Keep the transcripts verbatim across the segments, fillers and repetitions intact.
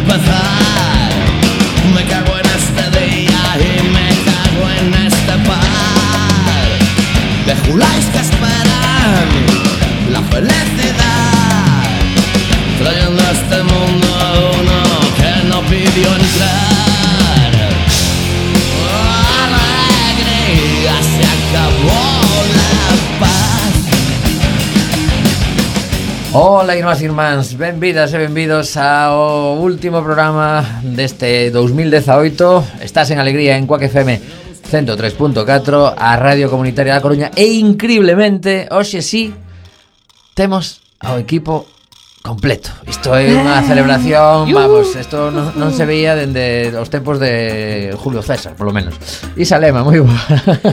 empezar. Me cago en este día y me cago en este par de juláis que esperan la felicidad, trayendo a este mundo a uno que no pidió entrar. Oh, alegría, se acabó la paz. Ola, irmás e irmáns, benvidas e benvidos ao último programa deste dos mil dezaoito. Estás en Alegría en Cuac F M ciento tres punto catro, a Radio Comunitaria da Coruña. E increíblemente, hoxe sí, temos ao equipo completo. Isto é unha celebración, vamos, isto non, non se veía dende os tempos de Julio César, polo menos. Isa Lema, moi boa.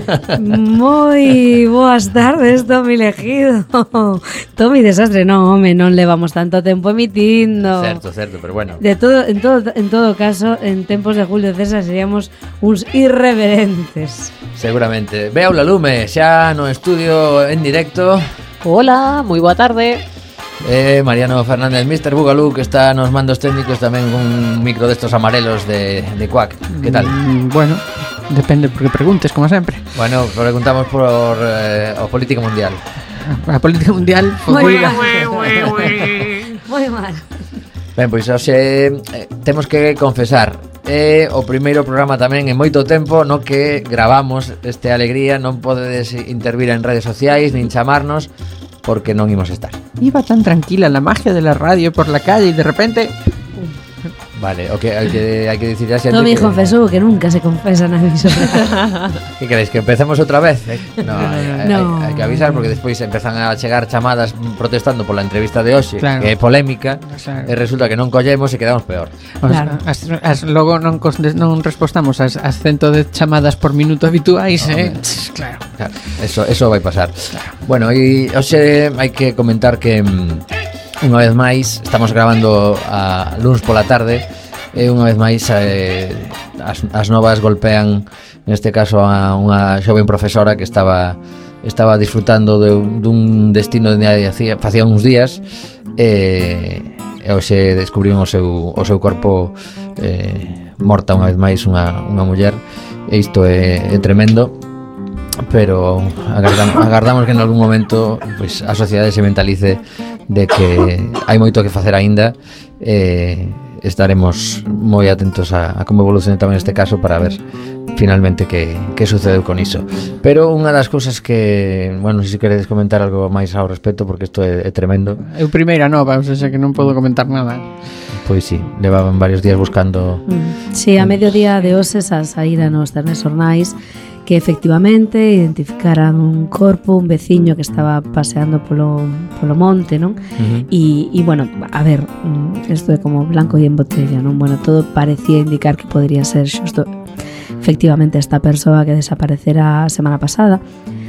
Moi boas tardes, Tomi Legido. Tomi Desastre, non, home, non levamos tanto tempo emitindo. Certo, certo, pero bueno. De todo, en todo, en todo caso, en tempos de Julio César seríamos uns irreverentes. Seguramente. Ve Aula Lume, xa no estudio en directo. Hola, moi boa tarde. Eh, Mariano Fernández, mister Bugalú, que está nos mandos técnicos tamén con un micro destos amarelos de, de Cuac. Que tal? Mm, bueno, depende porque preguntes, como sempre. Bueno, preguntamos por eh, o política mundial. A política mundial Moi foi mal. Moi mal. Ben, pois hoxe eh, temos que confesar, é o primeiro programa tamén en moito tempo no que gravamos este Alegría. Non podedes intervir en redes sociais nin chamarnos porque non imos estar. Iba tan tranquila la magia de la radio por la calle y de repente... Vale, o que hai que, hai que dicir a xente Tomi que... confesou que nunca se confesa na emisora. Que queréis, que empecemos outra vez? Eh? No, hai, No. hai, hai que avisar porque despois empezan a chegar chamadas protestando pola entrevista de hoxe, Claro. que é polémica, Claro. e resulta que non collemos e quedamos peor. Os, Claro. as, as, logo non, cos- non respostamos as, as cento de chamadas por minuto habituais, eh? Ch, Claro. Claro, eso, eso vai pasar. Bueno, e hoxe hai que comentar que mm, unha vez máis estamos grabando a luns pola tarde e unha vez máis eh, as, as novas golpean neste caso a unha xoven profesora que estaba estaba disfrutando de, dun destino de hacía, facía uns días e, e hoxe descubriron o seu, o seu corpo eh, morta unha vez máis unha, unha muller, e isto é, é tremendo. Pero agardamos, agardamos que en algún momento pues, a sociedade se mentalice de que hai moito que facer aínda. E estaremos moi atentos a, a como evolucione tamén este caso para ver finalmente que, que sucedeu con iso. Pero unha das cousas que, bueno, se si queredes comentar algo máis ao respecto, porque isto é, é tremendo. Eu primeira nova, o sea que non podo comentar nada. Pois sí, levaban varios días buscando. Sí, a mediodía de hoxe a saída nos telexornais que efectivamente identificaran un corpo, un veciño que estaba paseando polo, polo monte, non? Uh-huh. E, e, bueno, a ver, isto é como blanco e en botella, non? Bueno, todo parecía indicar que podría ser xusto efectivamente esta persoa que desaparecera a semana pasada.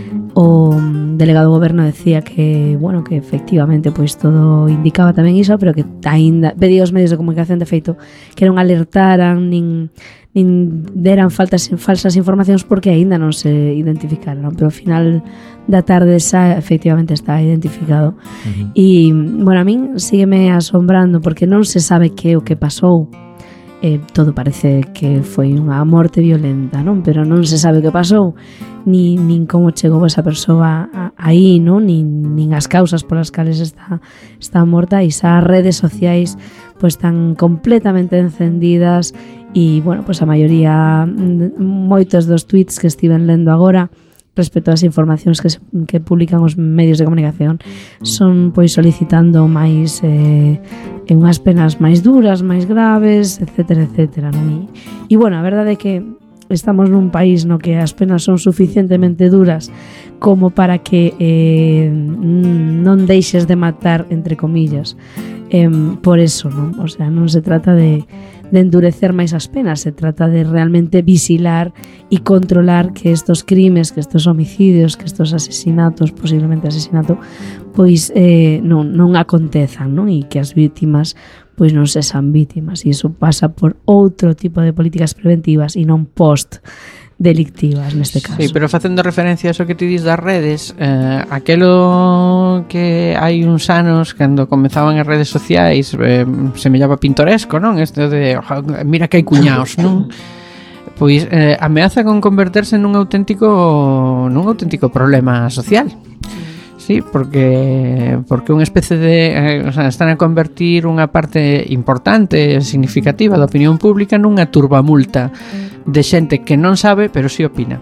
O delegado do goberno decía que, bueno, que efectivamente pois todo indicaba tamén iso, pero que aínda pedía aos medios de comunicación de feito que non alertaran nin nin deran faltas, falsas informacións porque aínda non se identificaron, pero ao final da tarde xa efectivamente está identificado. Uh-huh. E, bueno, a min sígueme asombrando porque non se sabe que o que pasou. Eh, todo parece que foi unha morte violenta, non? Pero non se sabe o que pasou, nin, nin como chegou esa persoa a, aí, non? Nin, nin as causas polas cales está, está morta, e xa as redes sociais pois están completamente encendidas e, bueno, pois a maioría, moitos dos tweets que estiven lendo agora respecto ás informacións que, se, que publican os medios de comunicación son pois solicitando máis eh, unhas penas máis duras, máis graves, etcétera, etcétera, non? E, e bueno, a verdade é que estamos nun país no que as penas son suficientemente duras como para que eh, non deixes de matar, entre comillas, eh, por eso, non? O sea, non se trata de de endurecer máis as penas, se trata de realmente vigilar e controlar que estos crimes, que estos homicidios, que estos asesinatos, posiblemente asesinato, pois eh, non, non acontezan, non? E que as vítimas pois non sexan vítimas, e iso pasa por outro tipo de políticas preventivas e non post delictivas neste caso. Sí, pero facendo referencia a eso que ti dis das redes, eh, aquelo que hai uns anos cando comenzaban as redes sociais eh, semellaba pintoresco, non? Isto de, oja, mira que hai cuñaos, non? Pois eh, ameaza con converterse nun auténtico nun auténtico problema social. Sí, porque porque unha especie de eh, o sea, están a convertir unha parte importante, significativa da opinión pública nunha turbamulta de xente que non sabe, pero si opina.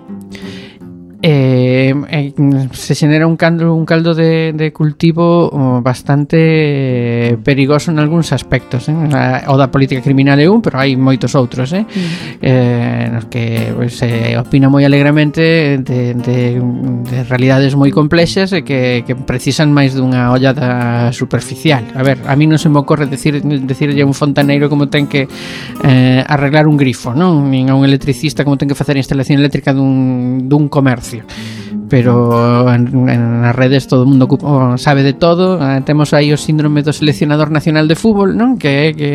Eh, eh, se xenera un caldo, un caldo de, de cultivo oh, bastante perigoso en algúns aspectos, eh? O da política criminal é un, pero hai moitos outros, eh? Mm. Eh, nos que pues, se opina moi alegremente de, de, de realidades moi complexas e que, que precisan máis dunha ollada superficial. A ver, a mí non se me ocorre decir, decirlle a un fontaneiro como ten que eh, arreglar un grifo, non? Nin a un electricista como ten que facer a instalación eléctrica dun, dun comercio. Pero en, en as redes todo o mundo ocupa, sabe de todo. Eh, temos aí o síndrome do seleccionador nacional de fútbol, non? Que que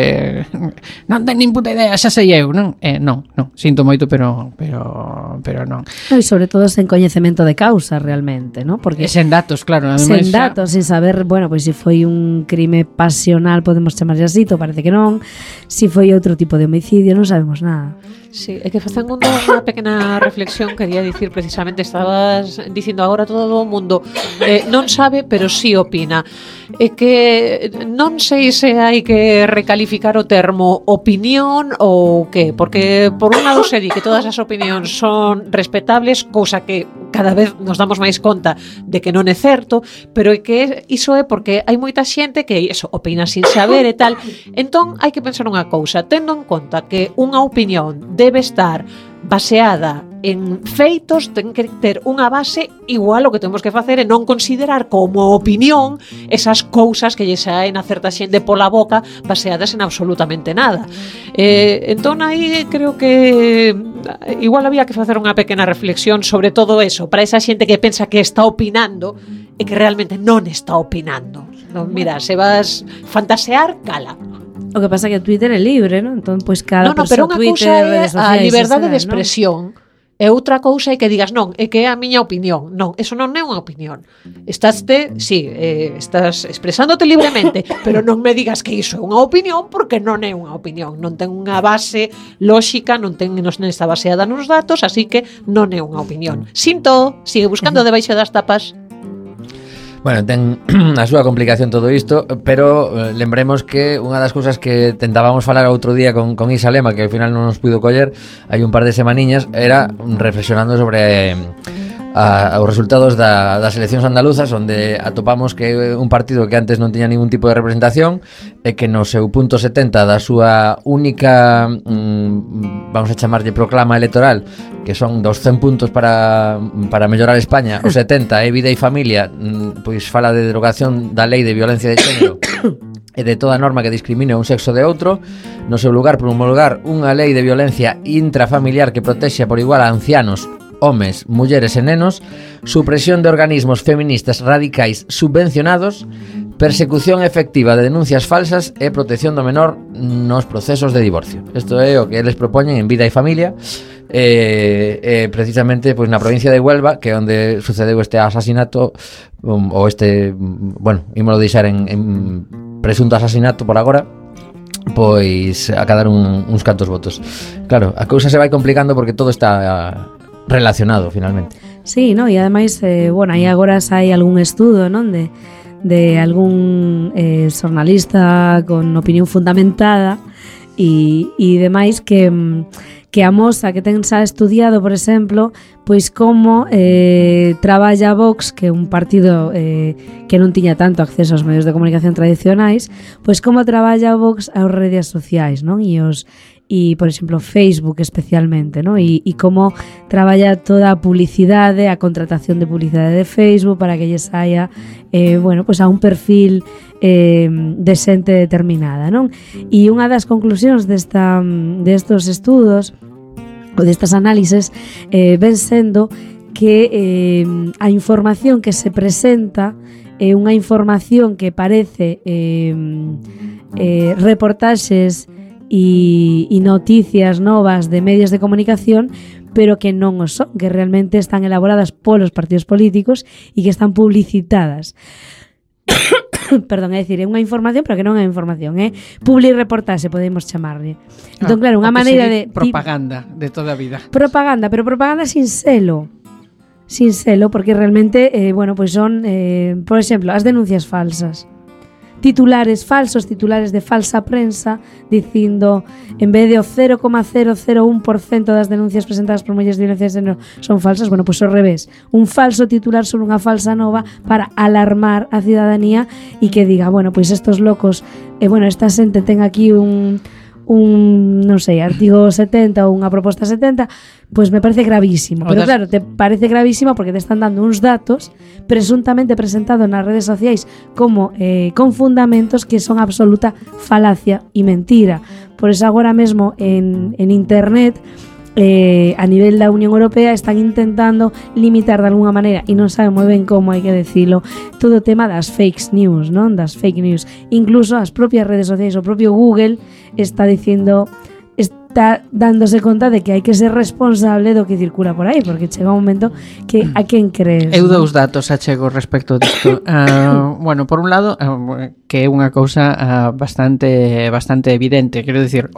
non ten nin puta idea, xa sei eu, non? Eh, non, non, sinto moito, pero pero pero non. E sobre todo sen coñecemento de causa realmente, non? Porque e sen datos, claro, ademais, sen datos, xa... sen saber, bueno, pois pues, se foi un crime pasional, podemos chamarlle así, to parece que non. Se si foi outro tipo de homicidio, non sabemos nada. Sí, é que facendo unha pequena reflexión quería dicir precisamente, estabas dicindo agora todo o mundo eh, non sabe, pero sí opina. É que non sei se hai que recalificar o termo opinión ou que, porque por un lado se di que todas as opinións son respetables, cousa que cada vez nos damos máis conta de que non é certo, pero é que iso é porque hai moita xente que iso opina sin saber e tal. Entón hai que pensar unha cousa, tendo en conta que unha opinión debe estar baseada en feitos, ten que ter unha base igual. O que temos que facer é non considerar como opinión esas cousas que lle saen a certa xente pola boca baseadas en absolutamente nada. Eh, entón aí creo que igual había que facer unha pequena reflexión sobre todo eso, para esa xente que pensa que está opinando e que realmente non está opinando. Non, mira, se vas fantasear, cala. O que pasa é que Twitter é libre, non? Entón, pois cada no, no, pero unha cousa é a liberdade de expresión, ¿no? E outra cousa é que digas, non, é que é a miña opinión. Non, eso non é unha opinión. Estás te, sí, eh, estás expresándote libremente, pero non me digas que iso é unha opinión, porque non é unha opinión. Non ten unha base lóxica, non ten, non está baseada nos datos, así que non é unha opinión. Sinto, sigue buscando debaixo das tapas. Bueno, ten a súa complicación todo isto, pero eh, lembremos que unha das cousas que tentábamos falar outro día con, con Isa Lema, que ao final non nos puido coller, hai un par de semaniñas, era reflexionando sobre eh, a, os resultados da, das eleccións andaluzas, onde atopamos que un partido que antes non tiña ningún tipo de representación e que no seu punto setenta da súa única, mm, vamos a chamarlle proclama electoral, que son dos cen puntos para, para mellorar España, o setenta é vida e familia, pois fala de derogación da lei de violencia de xénero e de toda norma que discrimine un sexo de outro. No seu lugar, promulgar unha lei de violencia intrafamiliar que protexe por igual a ancianos, homes, mulleres e nenos, supresión de organismos feministas radicais subvencionados, persecución efectiva de denuncias falsas e protección do menor nos procesos de divorcio. Isto é o que eles propoñen en Vida e Familia. Eh, eh, precisamente pois na provincia de Huelva, que é onde sucedeu este asasinato, um, ou este, bueno, ímolo deixar en, en presunto asasinato por agora, pois acadaron un, uns cantos votos. Claro, a cousa se vai complicando porque todo está relacionado finalmente. Sí, no, e ademais, eh, bueno, aí agora hai algún estudo, non, de de algún eh, xornalista con opinión fundamentada e, e demais que que amosa que ten xa estudiado, por exemplo, pois como eh, traballa Vox, que é un partido eh, que non tiña tanto acceso aos medios de comunicación tradicionais, pois como traballa Vox as redes sociais, non? E os e, por exemplo, Facebook especialmente, ¿no? E, e como traballa toda a publicidade, a contratación de publicidade de Facebook para que lle saia eh, bueno, pues a un perfil eh, de xente determinada, non? E unha das conclusións desta, destos estudos ou destas análises eh, ven sendo que eh, a información que se presenta é unha información que parece eh, eh, reportaxes E, e noticias novas de medios de comunicación, pero que non o son, que realmente están elaboradas polos partidos políticos e que están publicitadas. Perdón, é dicir, é unha información, pero que non é información, é publireportaxe, podemos chamarlle. Entón, claro, unha maneira de... Propaganda de toda a vida. Propaganda, pero propaganda sin selo. Sin selo, porque realmente, eh, bueno, pois son, eh, por exemplo, as denuncias falsas. Titulares falsos, titulares de falsa prensa, dicindo, en vez de o cero coma cero cero un por ciento das denuncias presentadas por mulleres de violencia de género son falsas, bueno, pois ao revés, un falso titular sobre unha falsa nova para alarmar a cidadanía e que diga, bueno, pois estos locos, eh, bueno, esta xente ten aquí un un, non sei, artigo setenta ou unha proposta setenta, pois me parece gravísimo. Pero claro, te parece gravísimo porque te están dando uns datos presuntamente presentados nas redes sociais como eh, con fundamentos que son absoluta falacia e mentira. Por eso agora mesmo en, en internet eh, a nivel da Unión Europea están intentando limitar de alguna maneira, e non saben moi ben como hai que decilo, todo o tema das fake news, non? Das fake news. Incluso as propias redes sociais, o propio Google está dicindo, está dándose conta de que hai que ser responsable do que circula por aí, porque chega un momento que a quen crees. Eu dous datos achego respecto disto. Uh, bueno, por un lado, uh, que é unha cousa uh, bastante bastante evidente, quero dicir,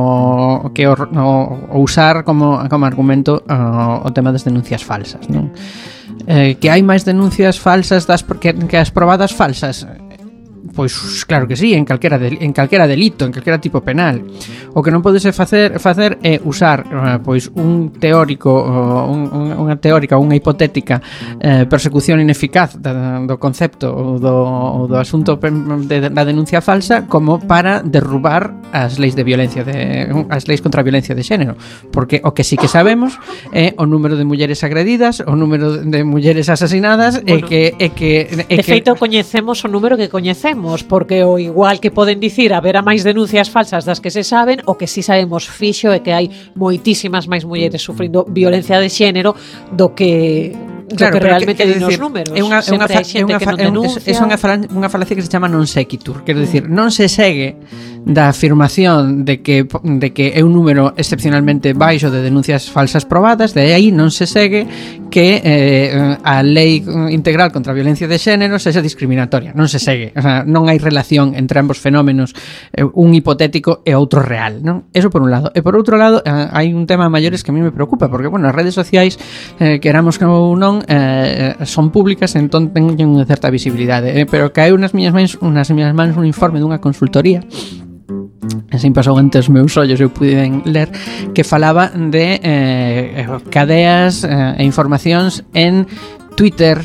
o que o, o, o usar como como argumento uh, o tema das denuncias falsas, non? Eh, que hai máis denuncias falsas das que, que as probadas falsas. Pois claro que sí, en calquera de, en calquera delito, en calquera tipo penal. O que non podese facer facer é usar uh, pois un teórico, uh, un, un, unha teórica, unha hipotética uh, persecución ineficaz da, do concepto ou do, do asunto de, da denuncia falsa como para derrubar as leis de violencia de as leis contra a violencia de xénero, porque o que sí que sabemos é o número de mulleres agredidas, o número de mulleres asasinadas, bueno, e que e que e de que, feito coñecemos o número que coñecemos, porque o igual que poden dicir haberá máis denuncias falsas das que se saben, o que si sabemos fixo é que hai moitísimas máis mulleres sufrindo violencia de xénero do que claro, do que realmente que, din os decir, números. É unha, é unha, Sempre hai xente unha, que non é denuncia. É unha, falacia, unha falacia que se chama non sequitur. Quero dicir, non se segue da afirmación de que de que é un número excepcionalmente baixo de denuncias falsas probadas, de aí non se segue que eh, a lei integral contra a violencia de xénero sexa discriminatoria. Non se segue, o sea, non hai relación entre ambos fenómenos, eh, un hipotético e outro real, non? Eso por un lado. E por outro lado, eh, hai un tema maiores que a mí me preocupa, porque, bueno, as redes sociais, eh, queramos que ou non, eh, son públicas, entón teñen unha certa visibilidade, eh, pero caeu nas miñas mans, nas miñas mans un informe dunha consultoría, así pasou ante os meus ollos, eu puiden ler, que falaba de eh, cadeas eh, e informacións en Twitter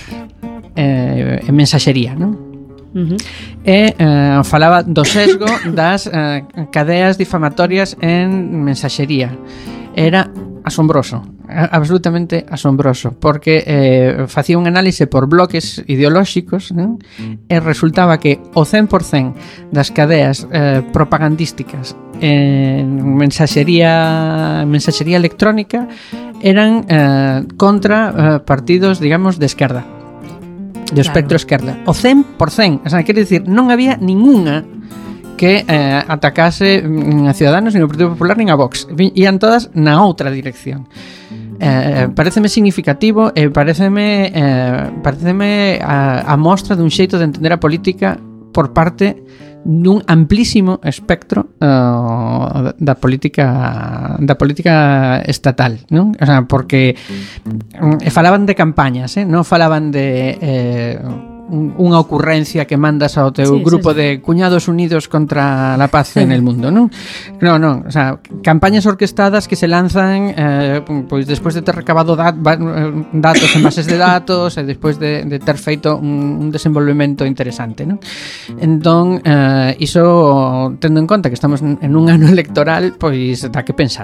eh, en mensaxería, non? Uh-huh. E eh, falaba do sesgo das eh, cadeas difamatorias en mensaxería. Era asombroso, absolutamente asombroso, porque eh, facía un análise por bloques ideolóxicos, ¿no? E resultaba que o cen por cen das cadeas eh, propagandísticas en mensaxería mensaxería electrónica eran eh, contra eh, partidos, digamos, de esquerda, de espectro claro. esquerda, o cen por cen, o sea, quere dicir, non había ningunha que eh, atacase nin a Ciudadanos, nin ao Partido Popular, nin a Vox. Ian todas na outra dirección. Eh, pareceme significativo e pareceme eh, pareceme a, a mostra dun xeito de entender a política por parte dun amplísimo espectro uh, da política da política estatal, non? O sea, porque um, falaban de campañas, eh? Non falaban de eh, unha ocurrencia que mandas ao teu sí, grupo sí, sí. de cuñados unidos contra la paz en el mundo, non? Non, non, o sea, campañas orquestadas que se lanzan eh, pois despois de ter recabado dat, datos en bases de datos e despois de, de ter feito un, un desenvolvemento interesante, non? Entón, eh, iso, tendo en conta que estamos en un ano electoral, pois dá que pensar.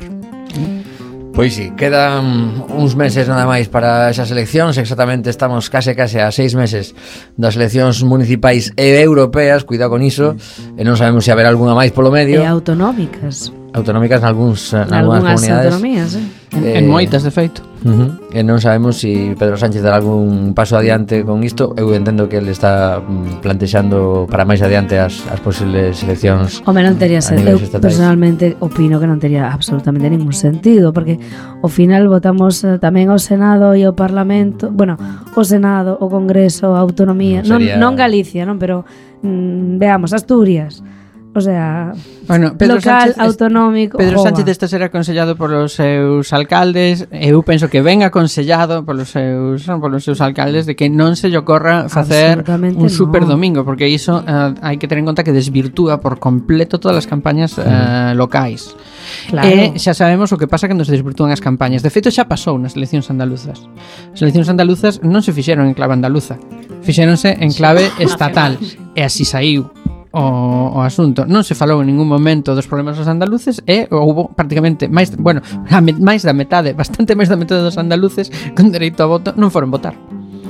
Pois sí, quedan uns meses nada máis para esas eleccións. Exactamente, estamos case case a seis meses das eleccións municipais e europeas. Cuidado con iso, e non sabemos se haberá algunha máis polo medio. E autonómicas. autonómicas nalgúns nalgúnas Algúnas comunidades. autonomías, eh? En, Eh, en moitas, de feito. Uh-huh. E non sabemos se si Pedro Sánchez dará algún paso adiante con isto. Eu entendo que ele está mm, plantexando para máis adiante as, as posibles eleccións. Home, non tería a sen- niveles eu estatais. personalmente opino que non tería absolutamente ningún sentido, porque ao final votamos eh, tamén ao Senado e ao Parlamento, bueno, o Senado, o Congreso, a Autonomía, Non non, sería- non Galicia, non, pero mm, veamos, Asturias. O sea, Bueno, Pedro local, Sánchez, autonómico. Pedro joa. Sánchez está a ser aconsellado polos seus alcaldes e eu penso que ven aconsellado polos seus, polos seus alcaldes de que non se lle ocorra facer Absolutamente un no. super domingo, porque iso uh, hai que ter en conta que desvirtúa por completo todas as campañas uh, locais. Claro. E xa sabemos o que pasa cando se desvirtúan as campañas. De feito xa pasou nas eleccións andaluzas. As eleccións andaluzas non se fixeron en clave andaluza, fixéronse en clave estatal e así saiu o, o asunto. Non se falou en ningún momento dos problemas dos andaluces e houbo prácticamente máis, bueno, a me, máis da metade, bastante máis da metade dos andaluces con dereito a voto non foron votar.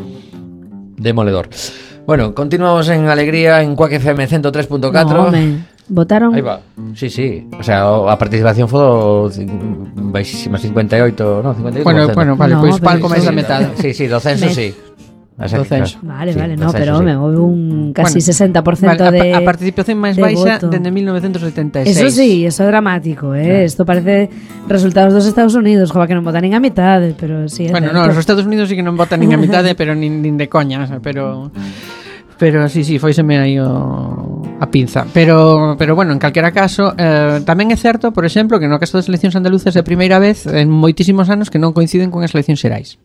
Demoledor. Bueno, continuamos en Alegría en Quack F M ciento tres punto catro. No, home, votaron. Aí va. Sí, sí. O sea, o- a participación foi do cin- baixísima cincuenta e oito, no, cincuenta e oito Bueno, por cento. bueno, vale, No, pois pero palco máis iso- da metade. Sí, sí, do censo Me- sí. O sea, Do censo. claro, Vale, sí, vale, do no, censo, pero sí. home, houve un casi Bueno, sesenta por ciento Vale, a, de pa- a participación máis de baixa voto. dende mil novecientos oitenta e seis. Eso sí, eso é dramático, eh? Esto parece resultados dos Estados Unidos, joa, que non votan nin a mitade, pero sí, é Bueno, certo. no, os Estados Unidos sí que non votan nin a mitade, pero nin, nin de coña, o sea, pero pero sí, sí, foiseme aí o a pinza. Pero pero bueno, en calquera caso, eh, tamén é certo, por exemplo, que no caso das eleccións andaluzas é a primeira vez en moitísimos anos que non coinciden con as eleccións xerais.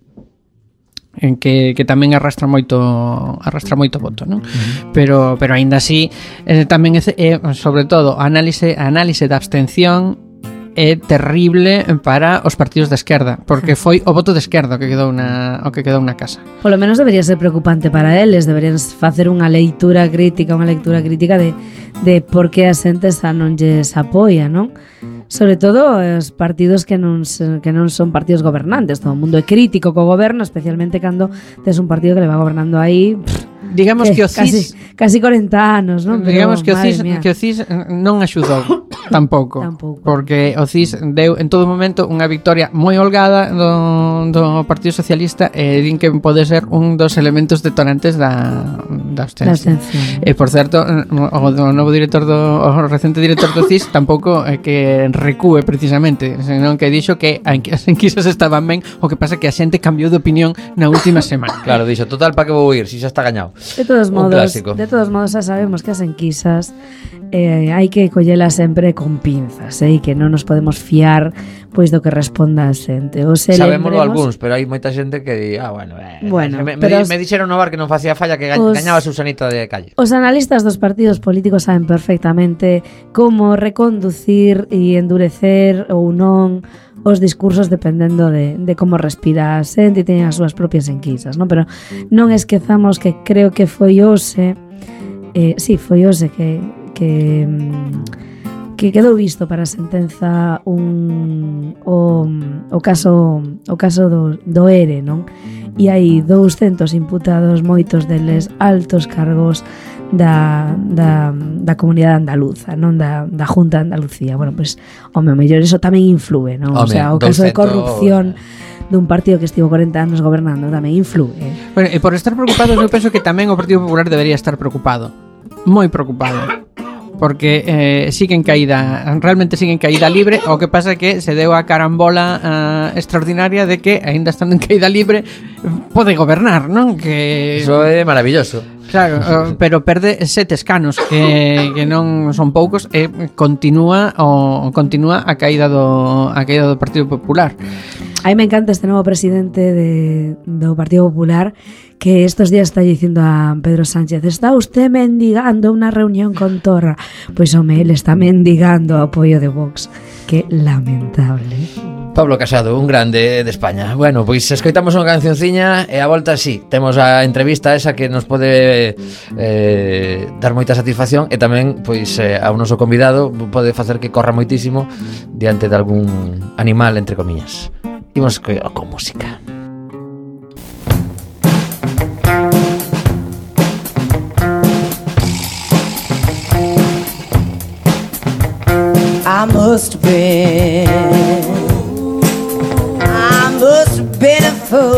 En que, que tamén arrastra moito arrastra moito voto, non? Uh-huh. Pero pero aínda así, eh, tamén é, é sobre todo a análise a análise da abstención é terrible para os partidos de esquerda, porque foi o voto de esquerda o que quedou na o que quedou na casa. Polo menos debería ser preocupante para eles, deberían facer unha leitura crítica, unha lectura crítica de, de por que a xente xa non lles apoia, non? Sobre todo os partidos que non, se- que non son partidos gobernantes. Todo o mundo é crítico co goberno, especialmente cando tes un partido que le va gobernando aí pff, Digamos que o casi, CIS casi corenta anos, non? Pero, Digamos que o madre CIS, mía. que o CIS non axudou tampouco, Tampouco. porque o CIS deu en todo momento unha victoria moi holgada do, do Partido Socialista e din que pode ser un dos elementos detonantes da, da Da abstención. abstención. E por certo, o, o novo director do o recente director do CIS tampouco é que recúe precisamente, senón que dixo que a enqui- as enquisas estaban ben, o que pasa que a xente cambiou de opinión na última semana. Claro, dixo, total, para que vou ir, si xa está gañado. De todos Un modos, clásico. de todos modos xa sabemos que as enquisas eh, hai que collelas sempre con pinzas, eh, e que non nos podemos fiar pois do que responda a xente. O se Sabémoslo lembremos- algúns, pero hai moita xente que di, ah, bueno, eh, Bueno, me, me, pero di- me dixeron no bar que non facía falla que ga- os- gañaba Susanita de calle. Os analistas dos partidos políticos saben perfectamente como reconducir e endurecer ou non os discursos dependendo de, de como respira a xente e teñen as súas propias enquisas, non? Pero non esquezamos que creo que foi hoxe eh, sí, foi hoxe que, que mm, que quedou visto para a sentenza un o, o caso o caso do, do E R E, non? E hai douscentos imputados, moitos deles altos cargos da, da, da comunidade andaluza, non da, da Junta de Andalucía. Bueno, pois, pues, home, o mellor eso tamén influe, non? O Home, sea, o caso de douscentos, corrupción dun partido que estivo corenta anos gobernando tamén influe. Bueno, e por estar preocupados, eu penso que tamén o Partido Popular debería estar preocupado. Moi preocupado. Porque eh, sigue en caída, realmente sigue en caída libre. O que pasa é que se deu a carambola uh, extraordinaria de que, aínda estando en caída libre, pode gobernar, non? Que Eso é maravilloso. Claro, uh, pero perde sete escanos que, que non son poucos e continúa o continúa a caída do a caída do Partido Popular. A mí me encanta este novo presidente de, do Partido Popular que estos días está dicindo a Pedro Sánchez: está usted mendigando unha reunión con Torra. Pois home, ele está mendigando o apoio de Vox. Que lamentable. Pablo Casado, un grande de España. Bueno, pois escoitamos unha cancionciña e a volta sí, temos a entrevista esa que nos pode eh, dar moita satisfacción e tamén pois eh, ao noso convidado pode facer que corra moitísimo diante de algún animal, entre comillas. Imos co- con música. I must have been, I must have been a fool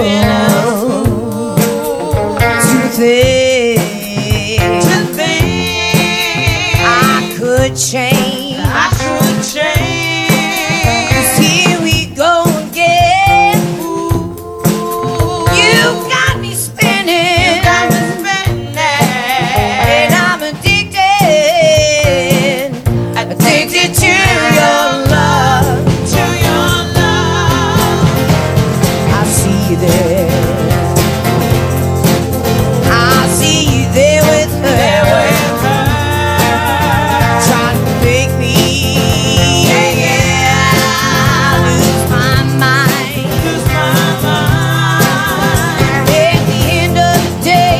to think, to think I could change, I could change. 'Cause here we go again. You got me spinning, you got me spinning, and I'm addicted, addicted to your love, to your love. I see you there, I see you there with her, there with her. Trying to make me, yeah, yeah, lose my mind, lose my mind. At the end of the day,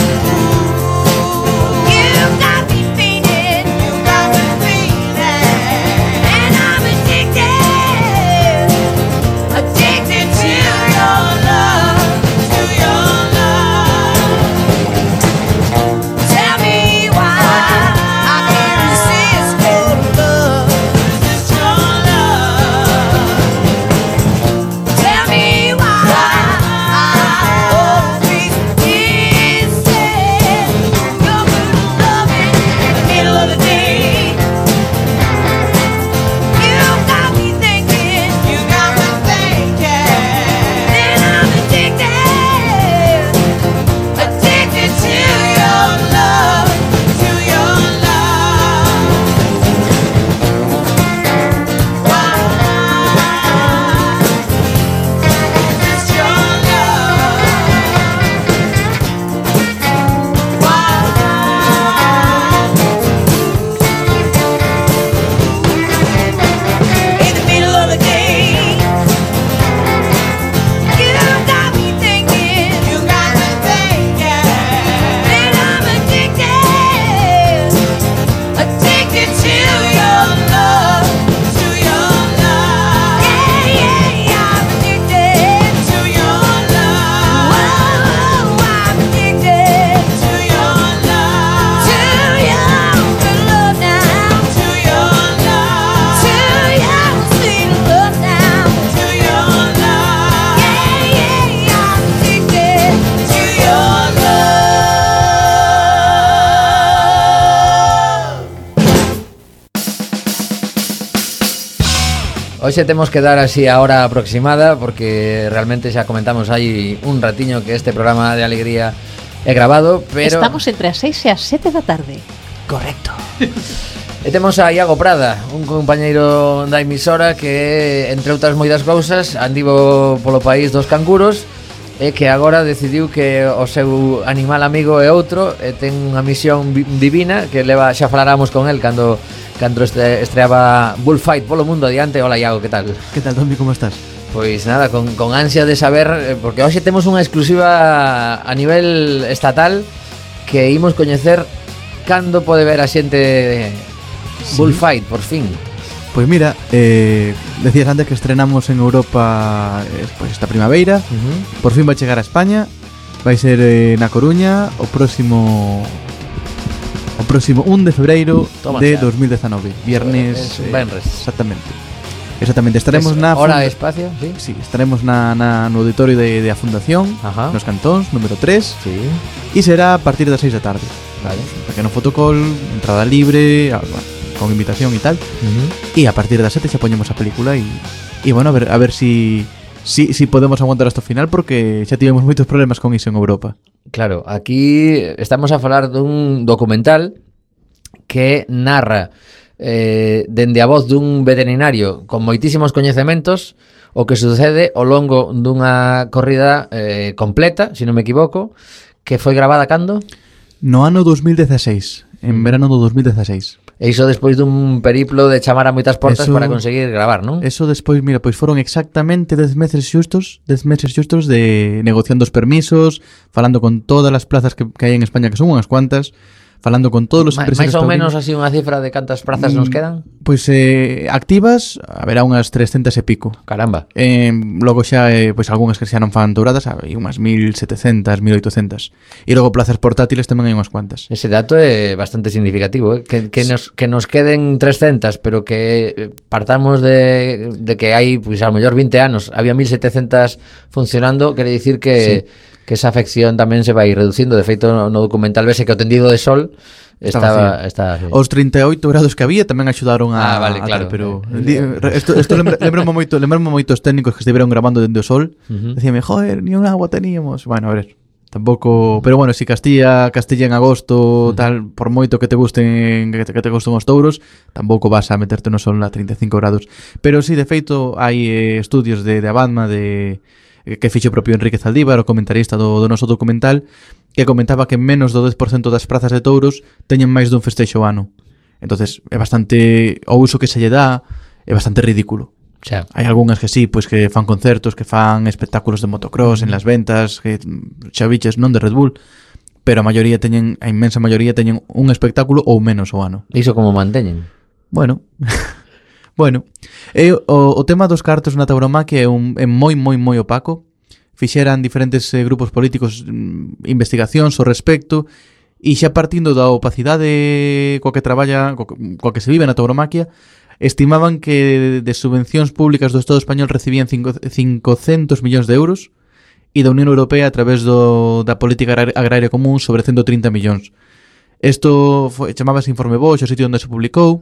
you got me feeling, you got me feeling, and I'm addicted, addicted to your love, to your love. Tell me why I can't resist your love, resist your love. Tell me why I always resist your good loving in the middle of the day. You got me thinking, you got me thinking, and I'm addicted, addicted to your love, to your love. Why? It's your love. Why? In the middle of the day, you got me thinking, you got me thinking, and I'm addicted, addicted to your love, to your love. Yeah, yeah, I'm addicted to your love. Whoa, I'm addicted to your love, to your good love now, to your love, to your sweet love now, to your love. Yeah, yeah, I'm addicted to your love. Hoxe temos que dar así a hora aproximada porque realmente xa comentamos aí un ratiño que este programa de alegría é grabado, pero Estamos entre as seis e as sete da tarde. correcto. E temos a Iago Prada, un compañeiro da emisora que, entre outras moitas cousas, andivo polo país dos canguros e que agora decidiu que o seu animal amigo é outro e ten unha misión vi- divina que leva, xa falaramos con el cando cando este, estreaba Bullfight polo mundo adiante. Hola Iago, que tal? ¿Qué tal, Tommy? ¿Cómo estás? Pois nada, con, con ansia de saber, eh, porque hoxe temos unha exclusiva a nivel estatal que imos coñecer cando pode ver a xente Bullfight, por fin. Pues mira, eh, decías antes que estrenamos en Europa eh, pues esta primavera. Uh-huh. Por fin va a chegar a España. Vai ser eh, na Coruña o próximo o próximo un de febreiro Toma de xa. dos mil dezanove. Viernes, Es un eh, venres. exactamente. Exactamente, estaremos Es na hora funda- e espacio, sí. Sí, estaremos na, na no auditorio de, de a Fundación, Ajá. nos Cantóns, número tres, Sí, e será a partir das seis da tarde. vale. Pequeno fotocall, entrada libre, ah, bueno, con invitación e tal. Uh-huh. Y a partir de las sete xa poñemos a película y, y bueno, a ver, a ver si, si, si podemos aguantar hasta o final porque xa tivemos moitos problemas con iso en Europa. Claro, aquí estamos a falar dun documental que narra eh, dende a voz dun veterinario con moitísimos coñecementos o que sucede ao longo dunha corrida eh, completa, se non me equivoco, que foi gravada cando? No ano dos mil dieciséis, en verano do dos mil dieciséis. E iso despois dun periplo de chamar a moitas portas Eso- para conseguir gravar, non? Eso despois, mira, pois foron exactamente dez meses xustos, dez meses xustos de negociando os permisos, falando con todas as plazas que, que hai en España, que son unhas cuantas, falando con todos os Ma- empresarios máis ou menos taurinos. así unha cifra de cantas prazas nos quedan? Pois eh, activas haberá unhas trescentas e pico. Caramba. Eh, logo xa, eh, pois algunhas que xa non fan touradas, hai unhas mil setecentas, mil oitocentas. E logo plazas portátiles tamén hai unhas cuantas. Ese dato é bastante significativo, eh? que, que, nos, que nos queden trescentas, pero que partamos de, de que hai, pois, a lo mellor vinte anos, había mil setecentas funcionando, quere dicir que, sí. que esa afección tamén se vai reducindo. De feito, no, no documental vese que o tendido de sol estaba, estaba sí. Os trinta e oito grados que había tamén axudaron a, ah, vale, a claro. tal, pero isto isto lembra, lembrame moito, lembrame moito os técnicos que estiveron grabando dende o sol. Uh-huh. Decíame, "Joder, ni un agua teníamos." Bueno, a ver, tampouco, pero bueno, si Castilla, Castilla en agosto, uh-huh. tal, por moito que te gusten que te, que te gusten os touros, tampouco vas a meterte no sol a trinta e cinco grados. Pero si, sí, de feito, hai eh, estudios de, de Abadma de que fixo o propio Enrique Zaldívar, o comentarista do, do noso documental, que comentaba que menos do dez por cento das prazas de touros teñen máis dun festexo ano. Entonces é bastante, o uso que se lle dá é bastante ridículo. Xa. Hai algunhas que sí, pois que fan concertos, que fan espectáculos de motocross en las ventas, que xa biches non de Red Bull, pero a maioría teñen, a inmensa maioría teñen un espectáculo ou menos o ano. Iso como manteñen? Bueno, bueno, e o, o tema dos cartos na tauromaquia é, un, é moi, moi, moi opaco. Fixeran diferentes eh, grupos políticos mm, investigacións ao respecto, e xa partindo da opacidade coa que traballa, coa, coa que se vive na tauromaquia, estimaban que de subvencións públicas do Estado español recibían cincocentos millóns de euros e da Unión Europea a través do, da política agraria común sobre ciento trinta millóns. Isto foi, chamábase Informe Bosch, o sitio onde se publicou,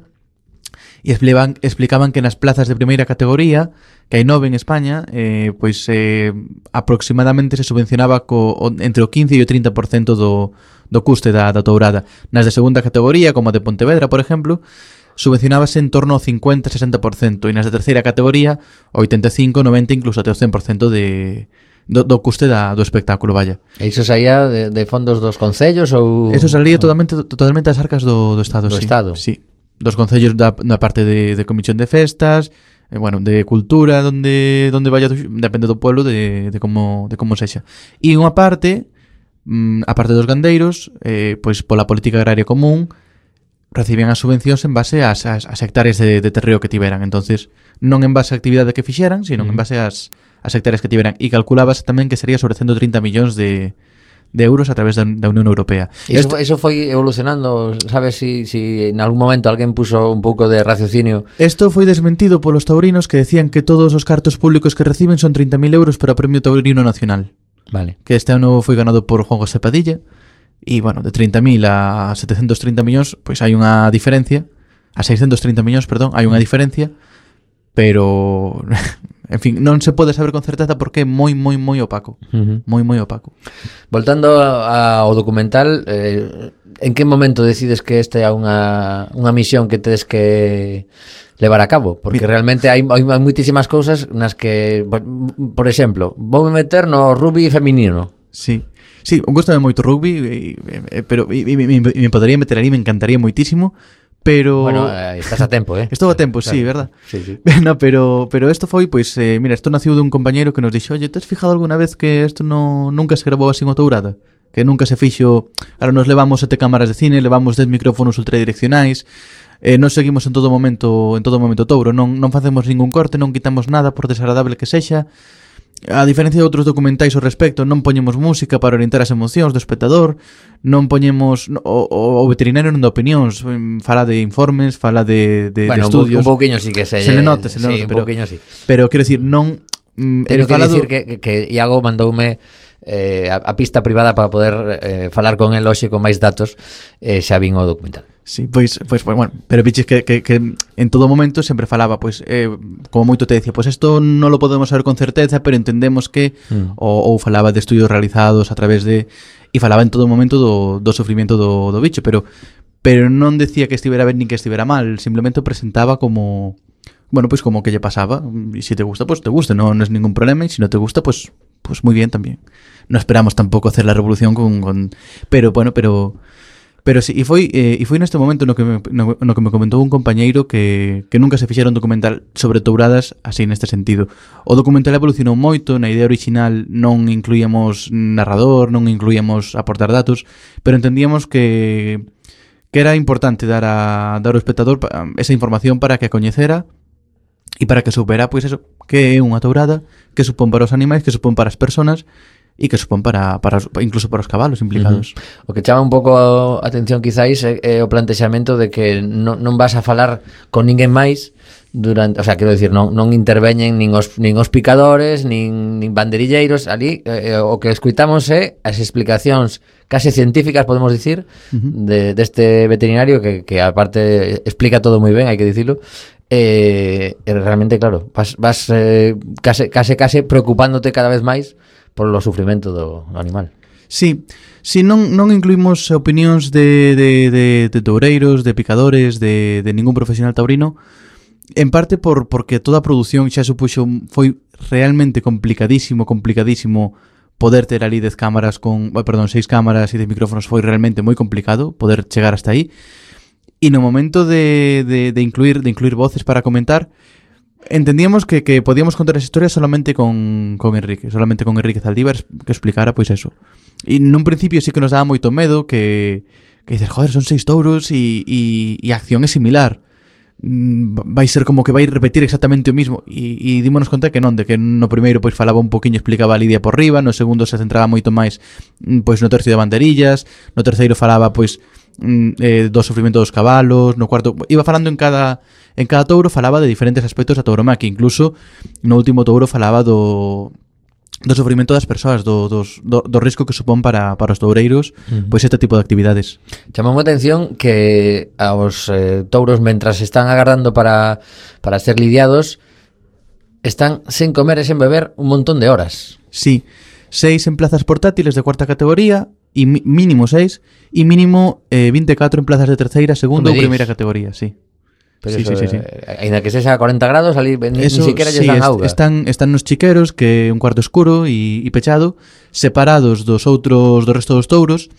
e explicaban, explicaban que nas plazas de primeira categoría, que hai nove en España, eh, pois eh, aproximadamente se subvencionaba co, entre o quince e o trinta por cento do, do custe da, da tourada. Nas de segunda categoría, como a de Pontevedra, por exemplo, subvencionábase en torno ao cincuenta a sesenta por cento, e nas de terceira categoría, oitenta e cinco, noventa, incluso até o cen por cento de... Do, do custe da, do espectáculo, vaya. E iso saía de, de fondos dos concellos ou... Eso salía totalmente totalmente das arcas do, do Estado, do sí. Estado. Sí. Dos concellos da, da parte de, de comisión de festas, eh, bueno, de cultura, donde donde vaya, depende do pueblo de, de como de como sexa. E unha parte, mm, a parte dos gandeiros, eh, pois pola política agraria común, recibían as subvencións en base ás, ás, ás hectáreas de, de terreo que tiveran. Entonces, non en base á actividade que fixeran, sino mm. en base ás, ás hectáreas que tiveran. E calculabas tamén que sería sobre ciento trinta millóns de de euros a través da, da Unión Europea. Iso, Esto, foi evolucionando, sabes si, si en algún momento alguén puso un pouco de raciocinio? Isto foi desmentido polos taurinos que decían que todos os cartos públicos que reciben son treinta mil euros para o Premio Taurino Nacional. Vale. Que este ano foi ganado por Juan José Padilla. E, bueno, de treinta mil a setecientos trinta millóns, pois hai unha diferencia. A seiscentos trinta millóns, perdón, hai unha diferencia. Pero... En fin, non se pode saber con certeza porque é moi, moi, moi opaco. Uh-huh. Moi, moi opaco. Voltando ao documental, eh, en que momento decides que esta é unha, unha misión que tedes que levar a cabo? Porque Mira. realmente hai, hai moitísimas cousas nas que, por, por exemplo, vou meter no rugby feminino. Sí. Sí, gustame moito rugby, e, e, pero e, e, e, e me podería meter ali, me encantaría moitísimo. Pero... Bueno, eh, estás a tempo, eh? Estou a tempo, claro. Sí, verdad? Sí, sí. No, pero, pero esto foi, pois, eh, mira, esto naciu dun compañeiro que nos dixo, oye, ¿te has fijado alguna vez que esto no, nunca se grabou así en tourada? Que nunca se fixo... Ahora nos levamos sete cámaras de cine, levamos dez micrófonos ultradireccionais, eh, nos seguimos en todo momento en todo momento touro, non, non facemos ningún corte, non quitamos nada por desagradable que sexa. A diferencia de outros documentais ao respecto, non poñemos música para orientar as emocións do espectador, non poñemos o, o, o veterinario non dá opinións, fala de informes, fala de, de, bueno, de estudios. Un pouquiño sí que se, se le nota, se le sí, nota, un pero, pouquiño sí. Pero quero dicir, non mm, teño que dicir que, que Iago mandoume eh, a, a pista privada para poder eh, falar con el hoxe con máis datos, eh, xa vin o documental. Sí, pois, pois, pois bueno, pero biches que, que, que en todo momento sempre falaba, pois, eh, como moito te decía, pois isto non lo podemos saber con certeza, pero entendemos que, mm. ou, ou falaba de estudios realizados a través de, e falaba en todo momento do, do sufrimiento do, do bicho, pero pero non decía que estivera ben nin que estivera mal, simplemente presentaba como, bueno, pois como que lle pasaba, e se te gusta, pois te gusta, non es ningún problema, e se non te gusta, pois pues muy bien tamén. Non esperamos tampouco hacer la revolución con, con pero, bueno, pero... Pero sí, e foi eh, e foi neste momento no que me, no, no que me comentou un compañeiro que, que nunca se fixera un documental sobre touradas así neste sentido. O documental evolucionou moito, na idea original non incluíamos narrador, non incluíamos aportar datos, pero entendíamos que que era importante dar a dar ao espectador pa- esa información para que a coñecera e para que soubera, pois eso, que é unha tourada, que supón para os animais, que supón para as persoas e que supón para, para os- incluso para os cabalos implicados. O que chama un pouco a atención quizáis é, é o plantexamento de que non, non vas a falar con ninguén máis durante, o sea, quero dicir, non, non interveñen nin os, nin os picadores, nin, nin banderilleiros ali, eh, o que escuitamos é as explicacións case científicas, podemos dicir, Uh-huh. de, deste veterinario que, que aparte explica todo moi ben, hai que dicilo. Eh, e realmente, claro, vas, vas eh, case, case, case preocupándote cada vez máis polo sufrimento do, do animal. Sí, si non, non incluímos opinións de, de, de, de toureiros, de picadores, de, de ningún profesional taurino, en parte por porque toda a produción xa supuxo foi realmente complicadísimo, complicadísimo poder ter ali dez cámaras con, oh, perdón, seis cámaras e dez micrófonos foi realmente moi complicado poder chegar hasta aí. E no momento de, de, de incluir de incluir voces para comentar, entendíamos que, que podíamos contar esa historia solamente con, con Enrique, solamente con Enrique Zaldívar que explicara pois eso. E nun principio sí que nos daba moito medo que, que dices, joder, son seis touros e, e, e a acción é similar. Mm, vai ser como que vai repetir exactamente o mismo e, e dímonos conta que non, de que no primeiro pois falaba un poquinho, explicaba a lidia por riba, no segundo se centraba moito máis mm, pois no tercio de banderillas, no terceiro falaba pois mm, eh, do sufrimento dos cabalos, no cuarto iba falando en cada en cada touro falaba de diferentes aspectos da tauromaquia, incluso no último touro falaba do do sufrimento das persoas, do, dos, do, do risco que supón para, para os toureiros, Uh-huh. pois este tipo de actividades. Chamou a atención que aos eh, touros, mentras están agardando para, para ser lidiados, están sen comer e sen beber un montón de horas. Sí, seis en plazas portátiles de cuarta categoría e mi, mínimo seis e mínimo eh, vinte e catro en plazas de terceira, segunda Non me ou dis. primeira categoría, sí. Pero Sí, eso, sí, sí, sí. eh, aínda que sexa a corenta grados, ali ni, ni Eso, siquiera lles sí, dan est- auga. están, están nos chiqueros, que é un cuarto escuro e, e pechado, separados dos outros do resto dos touros.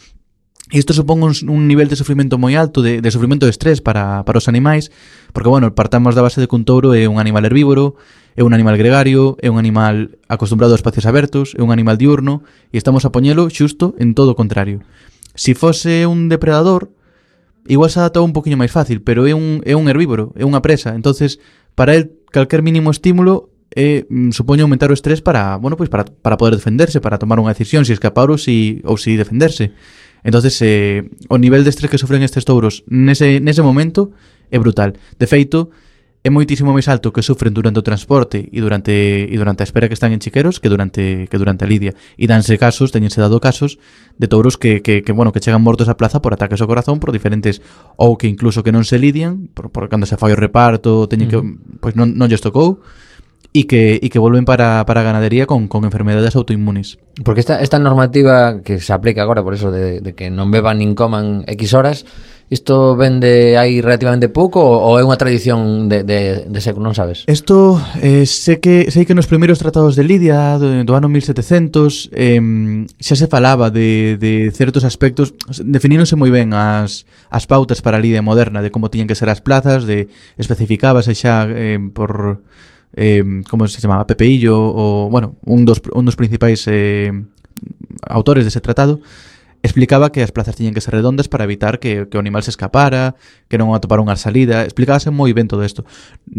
E isto supón un, un nivel de sufrimento moi alto, de, de sufrimento de estrés para, para os animais, porque, bueno, partamos da base de que un touro é un animal herbívoro, é un animal gregario, é un animal acostumbrado a espacios abertos, é un animal diurno, e estamos a poñelo xusto en todo o contrario. Si fose un depredador, igual se adaptaba un poquinho máis fácil, pero é un, é un herbívoro, é unha presa, entonces para el calquer mínimo estímulo é, mm, supoñe aumentar o estrés para, bueno, pois para, para poder defenderse, para tomar unha decisión, si escapar ou si, ou si defenderse. Entonces eh, o nivel de estrés que sofren estes touros nese, nese momento é brutal. De feito, é moitísimo máis alto que sufren durante o transporte e durante e durante a espera que están en chiqueros que durante que durante a lidia. E danse casos, teñense dado casos de touros que, que, que bueno, que chegan mortos á plaza por ataques ao corazón por diferentes ou que incluso que non se lidian, por, por cando se fai o reparto, teñen que pois non non lles tocou e que e que volven para para a ganadería con con enfermedades autoinmunes. Porque esta, esta normativa que se aplica agora, por eso de, de que non beban nin coman X horas, isto vende aí relativamente pouco ou, ou é unha tradición de, de, de século, non sabes? Esto eh, sé que sei que nos primeiros tratados de Lidia do, do ano mil setecentos eh, xa se falaba de, de certos aspectos, definíronse moi ben as, as pautas para a Lidia moderna de como tiñan que ser as plazas, de especificábase xa eh, por eh, como se chamaba, Pepeillo ou, bueno, un dos, un dos principais eh, autores dese tratado explicaba que as plazas tiñen que ser redondas para evitar que, que o animal se escapara, que non atopara unha salida, explicábase moi ben todo isto.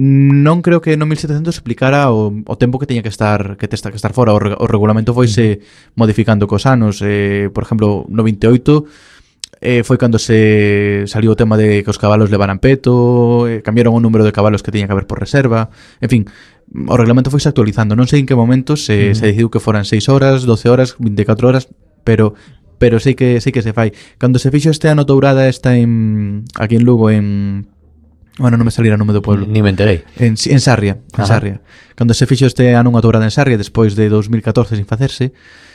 Non creo que no mil setecentos explicara o, o tempo que teña que estar que testa que estar fora, o, o regulamento foise modificando cos anos, eh, por exemplo, no vinte e oito eh, foi cando se saliu o tema de que os cabalos levaran peto, eh, cambiaron o número de cabalos que tiña que haber por reserva, en fin, o reglamento foise actualizando, non sei en que momento se, uh -huh. se decidiu que foran seis horas, doce horas, vinte e catro horas, pero pero sei que sei que se fai. Cando se fixo este ano tourada está en aquí en Lugo en bueno, non me salira o nome do pueblo. Ni me enterei. En en Sarria, en Ajá. Sarria. Cando se fixo este ano unha tourada en Sarria despois de dos mil catorce sin facerse,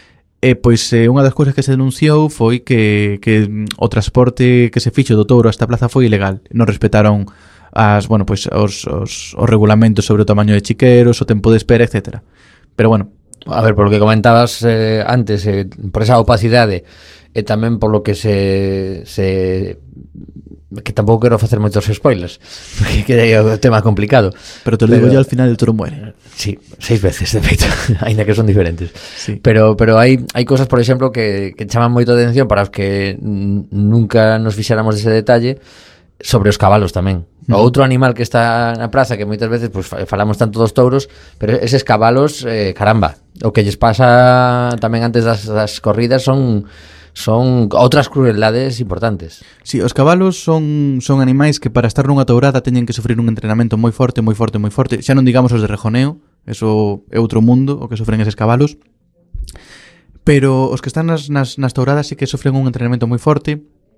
e pois eh, unha das cousas que se denunciou foi que que o transporte que se fixo do touro a esta plaza foi ilegal. Non respetaron as, bueno, pois os os os regulamentos sobre o tamaño de chiqueros, o tempo de espera, etcétera. Pero bueno, a ver, por lo que comentabas eh, antes, eh, por esa opacidade e tamén polo que se se que tampouco quero facer moitos spoilers, porque que é o tema complicado. Pero te lo digo yo, al final el toro muere. Sí, seis veces, de feito, aínda que son diferentes. Sí. Pero pero hai hai cousas, por exemplo, que, que chaman moito a atención para os que n- nunca nos fixáramos ese detalle sobre os cabalos tamén. O outro animal que está na praza, que moitas veces pues, falamos tanto dos touros, pero eses cabalos, eh, caramba, o que lles pasa tamén antes das, das corridas son son outras crueldades importantes. Sí, os cabalos son son animais que para estar nunha tourada teñen que sufrir un entrenamento moi forte, moi forte, moi forte. Xa non digamos os de rejoneo, eso é outro mundo o que sofren eses cabalos. Pero os que están nas, nas, nas touradas sí que sofren un entrenamento moi forte.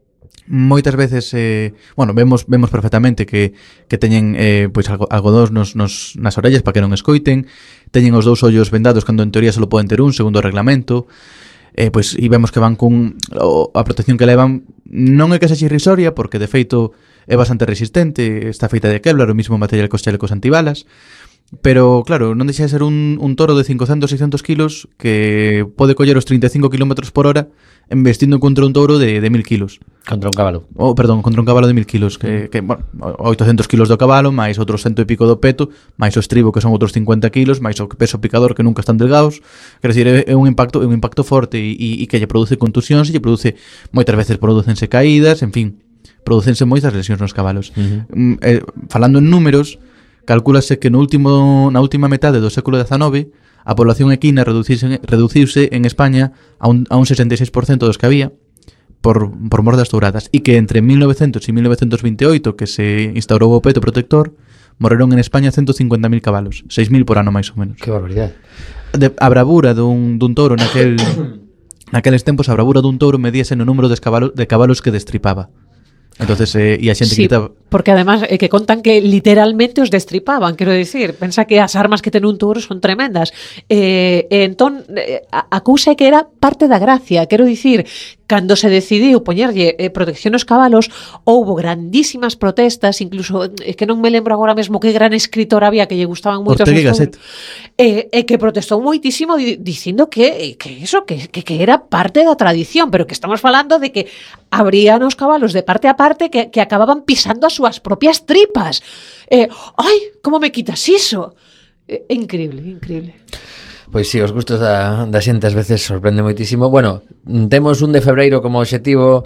Moitas veces, eh, bueno, vemos vemos perfectamente que, que teñen eh, pois algo, algodóns nos, nos, nas orellas para que non escoiten, teñen os dous ollos vendados cando en teoría só poden ter un, segundo o reglamento. Eh, pois, e vemos que van con o, a protección que levan non é que sexa irrisoria, porque de feito é bastante resistente, está feita de Kevlar, o mismo material que os chalecos antibalas, pero claro, non deixa de ser un, un toro de cincocentos, seiscentos kilos que pode coller os trinta e cinco kilómetros por hora embestindo contra un touro de, de mil kilos. Contra un cabalo. Oh, perdón, contra un cabalo de mil kilos, que, que bueno, oitocentos kilos do cabalo, máis outros cento e pico do peto, máis o estribo que son outros cincuenta kilos, máis o peso picador que nunca están delgados. Quer dizer, é un impacto, é un impacto forte e, e, e que lle produce contusións, e lle produce, moitas veces producense caídas, en fin, producense moitas lesións nos cabalos. Uh-huh. Mm, eh, falando en números, calcúlase que no último na última metade do século dezenove a población equina reduciuse, reduciuse en España a un, a un sesenta e seis por cento dos que había por, por mor das touradas, e que entre mil novecientos e mil novecientos veintioito, que se instaurou o peto protector, morreron en España ciento cincuenta mil cabalos, seis mil por ano máis ou menos. Que barbaridade. De, a bravura dun, dun touro naquel naqueles tempos, a bravura dun touro medíase no número de cabalos, de cabalos que destripaba. Entonces, eh, e a xente Sí, que gritaba... porque además eh, que contan que literalmente os destripaban, quero dicir, pensa que as armas que ten un touro son tremendas. Eh, e entón, eh, a, a cousa é que era parte da gracia, quero dicir, cando se decidiu poñerlle eh, protección aos cabalos, houbo grandísimas protestas, incluso, eh, que non me lembro agora mesmo que gran escritor había que lle gustaban moito Ortega y os Gasset. E, e que protestou moitísimo di, dicindo que, que eso, que, que, que era parte da tradición, pero que estamos falando de que abrían os cabalos de parte a parte que, que acababan pisando as súas propias tripas. Eh, ai, como me quitas iso? É eh, increíble, increíble. Pois si, sí, os gustos da, da xente ás veces sorprende moitísimo. Bueno, temos un de febreiro como obxectivo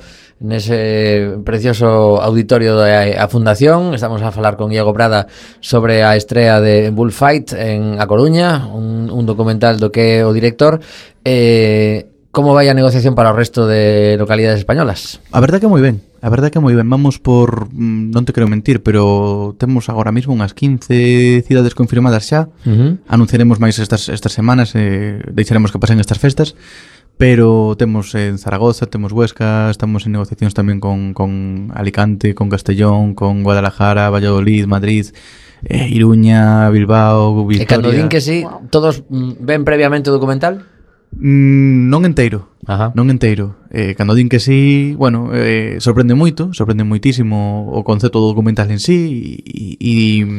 nese precioso auditorio da a Fundación. Estamos a falar con Diego Prada sobre a estrea de Bullfight en A Coruña, un, un documental do que é o director. Eh, como vai a negociación para o resto de localidades españolas? A verdade que moi ben, a verdade que moi ben. Vamos por, non te quero mentir, pero temos agora mesmo unhas quince cidades confirmadas xa. Uh-huh. Anunciaremos máis estas estas semanas, eh, deixaremos que pasen estas festas, pero temos en Zaragoza, temos Huesca, estamos en negociacións tamén con, con Alicante, con Castellón, con Guadalajara, Valladolid, Madrid, eh, Iruña, Bilbao, Vitoria. E cando din que sí, todos mm, ven previamente o documental? Mm, non enteiro. Ajá. Non enteiro. Eh, cando din que sí, bueno, eh, sorprende moito, sorprende moitísimo o concepto do documental en sí, e, e,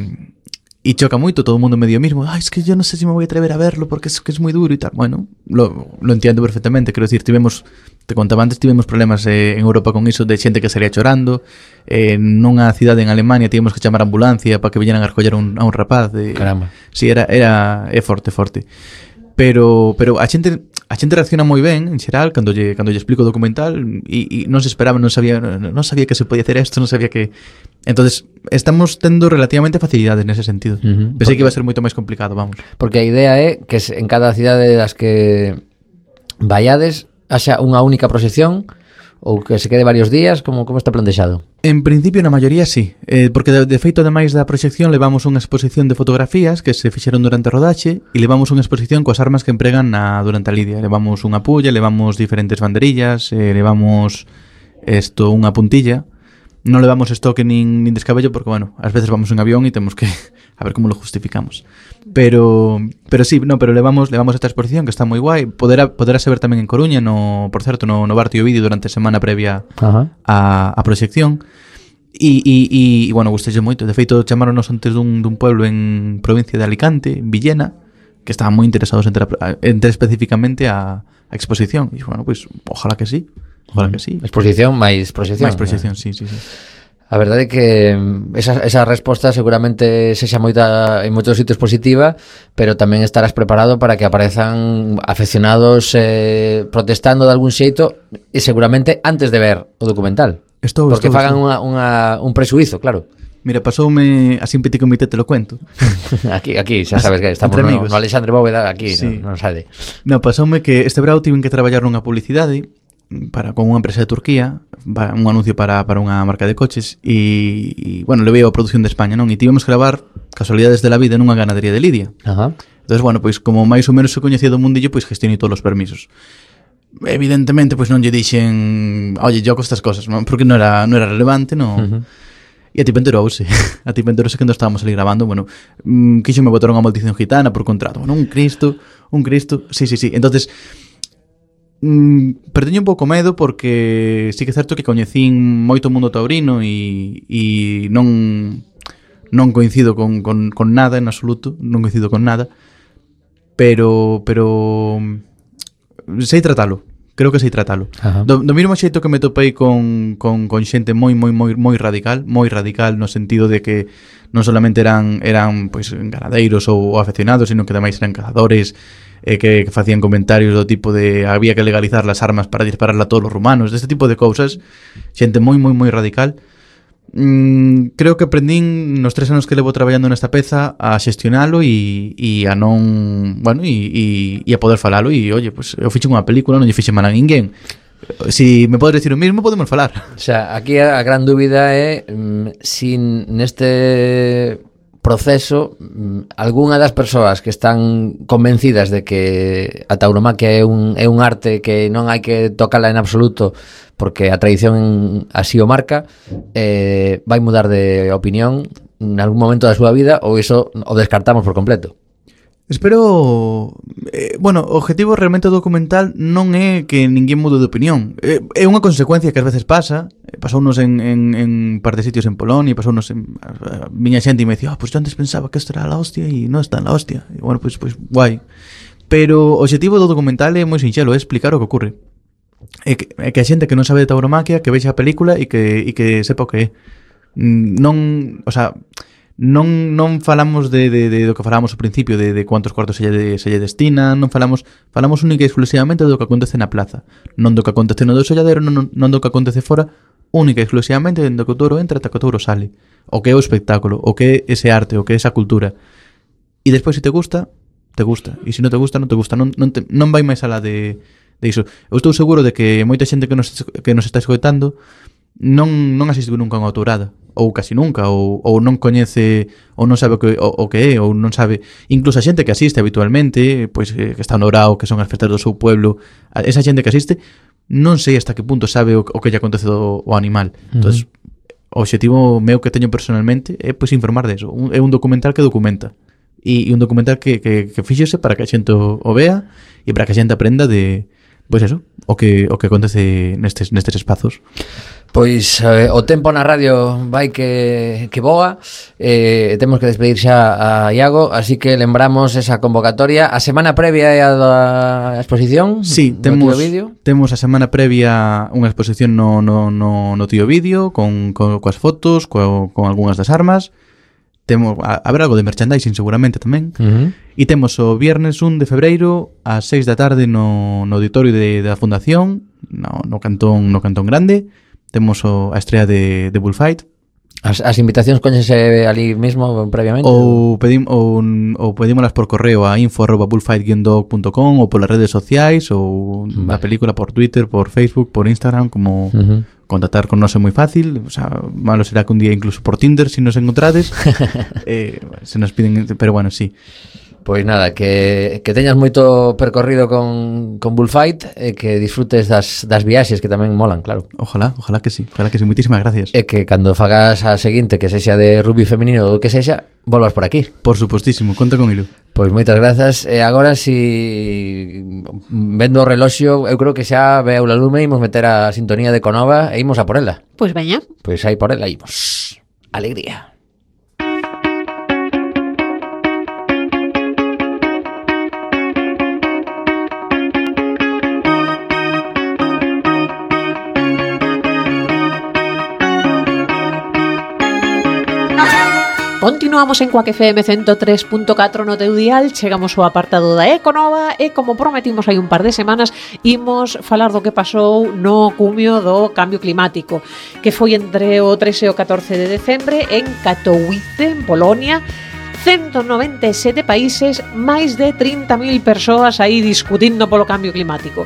e choca moito, todo o mundo medio mismo. Ay, es que yo no sé si me voy a atrever a verlo porque es que es muy duro y tal. Bueno, lo, lo entiendo perfectamente. Quero decir, tivemos, te contaba antes, tivemos problemas eh, en Europa con iso de xente que salía chorando. Eh, nunha cidade en Alemania tivemos que chamar a ambulancia para que viñeran a recoller un, a un rapaz. De, Caramba. Sí, era, era é forte, forte. Pero pero a xente a xente reacciona moi ben en xeral cando lle cando lle explico o documental e, e non se esperaba, non sabía non sabía que se podía hacer isto, non sabía que. Entonces, estamos tendo relativamente facilidades nese sentido. Uh-huh. Pensei que iba a ser moito máis complicado, vamos. Porque a idea é que en cada cidade das que vaiades haxa unha única proxección ou que se quede varios días, como como está plantexado? En principio, na maioría, sí. Eh, porque, de, de feito, ademais da proxección, levamos unha exposición de fotografías que se fixeron durante o rodaxe e levamos unha exposición coas armas que empregan na, durante a lidia. Levamos unha pulla, levamos diferentes banderillas, eh, levamos esto, unha puntilla. Non levamos estoque nin, nin descabello porque, bueno, ás veces vamos en avión e temos que a ver como lo justificamos. Pero pero sí, no, pero levamos levamos esta exposición que está moi guai. Poderá poderase ver tamén en Coruña, no, por certo, no, no Bar Tío Vídeo durante a semana previa Ajá. a, a proxección. E, e, e, e bueno, gustei moito. De feito, chamaronos antes dun, dun pueblo en provincia de Alicante, en Villena, que estaban moi interesados en ter, en ter especificamente a, a exposición. E bueno, pois, pues, ojalá que sí. Ojalá que sí. Exposición máis proxección. Máis proxección, sí, sí, sí. A verdade é que mm, esa, esa resposta seguramente sexa moita, en moitos sitios positiva, pero tamén estarás preparado para que aparezan afeccionados eh, protestando de algún xeito e seguramente antes de ver o documental. Estou, Porque estou, fagan estou. unha, unha, un presuizo, claro. Mira, pasoume así un petit comité, te lo cuento. Aquí, aquí, xa sabes que estamos Entre no, amigos. no Alexandre Bóveda, aquí Sí. non, non sade. No, pasoume que este brao tiven que traballar nunha publicidade para con unha empresa de Turquía, va- un anuncio para, para unha marca de coches e, e bueno, levei a produción de España, non? E tivemos que gravar casualidades de la vida nunha ganadería de Lidia. Ajá. Entonces, bueno, pois como máis ou menos se coñecía do mundillo, pois gestionei todos os permisos. Evidentemente, pois non lle dixen, oye, yo con estas cosas, non? Porque non era, non era relevante, non... Uh-huh. E a ti enterouse. A ti enterouse cando estábamos ali grabando, bueno, mm, quixo me botar unha maldición gitana por contrato. Bueno, un Cristo, un Cristo. Sí, sí, sí. Entonces, mm, perdeño un pouco medo porque sí que é certo que coñecín moito mundo taurino e, e non non coincido con, con, con nada en absoluto, non coincido con nada, pero pero sei tratalo. Creo que sei tratalo. Ajá. Do, do mesmo xeito que me topei con, con, con xente moi moi moi moi radical, moi radical no sentido de que non solamente eran eran pois ganadeiros ou, ou afeccionados, sino que ademais eran cazadores, eh, que, que facían comentarios do tipo de había que legalizar las armas para dispararle a todos os rumanos, deste tipo de cousas, xente moi moi moi radical. Mm, creo que aprendín nos tres anos que levo traballando nesta peza a xestionalo e, e a non, bueno, e, e, e a poder falalo e, oye, pues, eu fixe unha película, non lle fixe mal a ninguén. Si me podes decir o mismo, podemos falar. O sea, aquí a, a gran dúbida é mm, si neste proceso mm, algunha das persoas que están convencidas de que a tauromaquia é un, é un arte que non hai que tocala en absoluto porque a tradición así o marca, eh, vai mudar de opinión en algún momento da súa vida ou iso o descartamos por completo. Espero... Eh, bueno, o objetivo realmente do documental non é que ninguén mude de opinión. É, é unha consecuencia que ás veces pasa. Pasounos en, en, en par de sitios en Polonia, pasounos en... A, a, miña xente e me dicía, ah, pues yo antes pensaba que esto era la hostia e non está en la hostia. E bueno, pues, pues guai. Pero o objetivo do documental é moi sinxelo, é explicar o que ocurre. É que, é que a xente que non sabe de tauromaquia que vexa a película e que, e que sepa o que é. Non... O sea... Non, non falamos de, de, de do que falamos ao principio de, de cuántos cuartos se lle, se lle destina, non falamos falamos única e exclusivamente do que acontece na plaza, non do que acontece no desolladero, non, non do que acontece fora, única e exclusivamente do que o touro entra ata que o touro sale, o que é o espectáculo, o que é ese arte, o que é esa cultura. E despois, se te gusta, te gusta, e se non te gusta, non te gusta, non, non, te, non vai máis alá de, de iso. Eu estou seguro de que moita xente que nos, que nos está escoitando non, non asistiu nunca a unha autorada, ou casi nunca, ou, ou non coñece, ou non sabe o que, o, o que é, ou non sabe, incluso a xente que asiste habitualmente, pois que está no Ourao, que son as festas do seu pueblo, a esa xente que asiste, non sei hasta que punto sabe o, o que lle acontece do o animal. Uh-huh. Entón, o objetivo meu que teño personalmente é pois informar de eso. Un, é un documental que documenta. E, e un documental que, que, que fíxese para que a xente o, o vea e para que a xente aprenda de, pois eso, o que, o que acontece nestes, nestes espazos. Pois eh, o tempo na radio vai que, que boa, eh, temos que despedir xa a Iago, así que lembramos esa convocatoria. A semana previa é a da exposición? Sí, no temos, Tío Vídeo? temos a semana previa unha exposición no, no, no, no Tío Vídeo con, con, coas fotos, co, con algunhas das armas. Temos, a, haber algo de merchandising seguramente tamén. Uh-huh. E temos o viernes un de febreiro ás seis da tarde no, no auditorio de, da Fundación, no, no Cantón no Cantón Grande. Temos o, a estrela de, de Bullfight. As, as invitacións coñese ali mesmo previamente? Ou, pedim, ou, ou pedímolas por correo a info arroba bullfight guion dog punto com ou polas redes sociais ou vale. Da película por Twitter, por Facebook, por Instagram, como uh-huh. contactar con nós é moi fácil. O sea, malo será que un día incluso por Tinder si nos encontrades. eh, se nos piden, pero bueno, sí. Pois nada, que, que teñas moito percorrido con, con Bullfight e que disfrutes das, das viaxes que tamén molan, claro. Ojalá, ojalá que sí, ojalá que sí, moitísimas gracias. E que cando fagas a seguinte, que sexa de rugby feminino ou que sexa, volvas por aquí. Por supostísimo, conta con ilo. Pois moitas grazas. E agora, si vendo o reloxo, eu creo que xa veu la lume, imos meter a sintonía de Conova e imos a por ela. Pois veña. Pois aí por ela imos. Alegría. Continuamos en Quack F M ciento tres punto catro no teu dial. Chegamos ao apartado da Econova e, como prometimos hai un par de semanas, imos falar do que pasou no cumio do cambio climático, que foi entre o trece e o catorce de decembre en Katowice, en Polonia. ciento noventa e sete países, máis de trinta mil persoas aí discutindo polo cambio climático.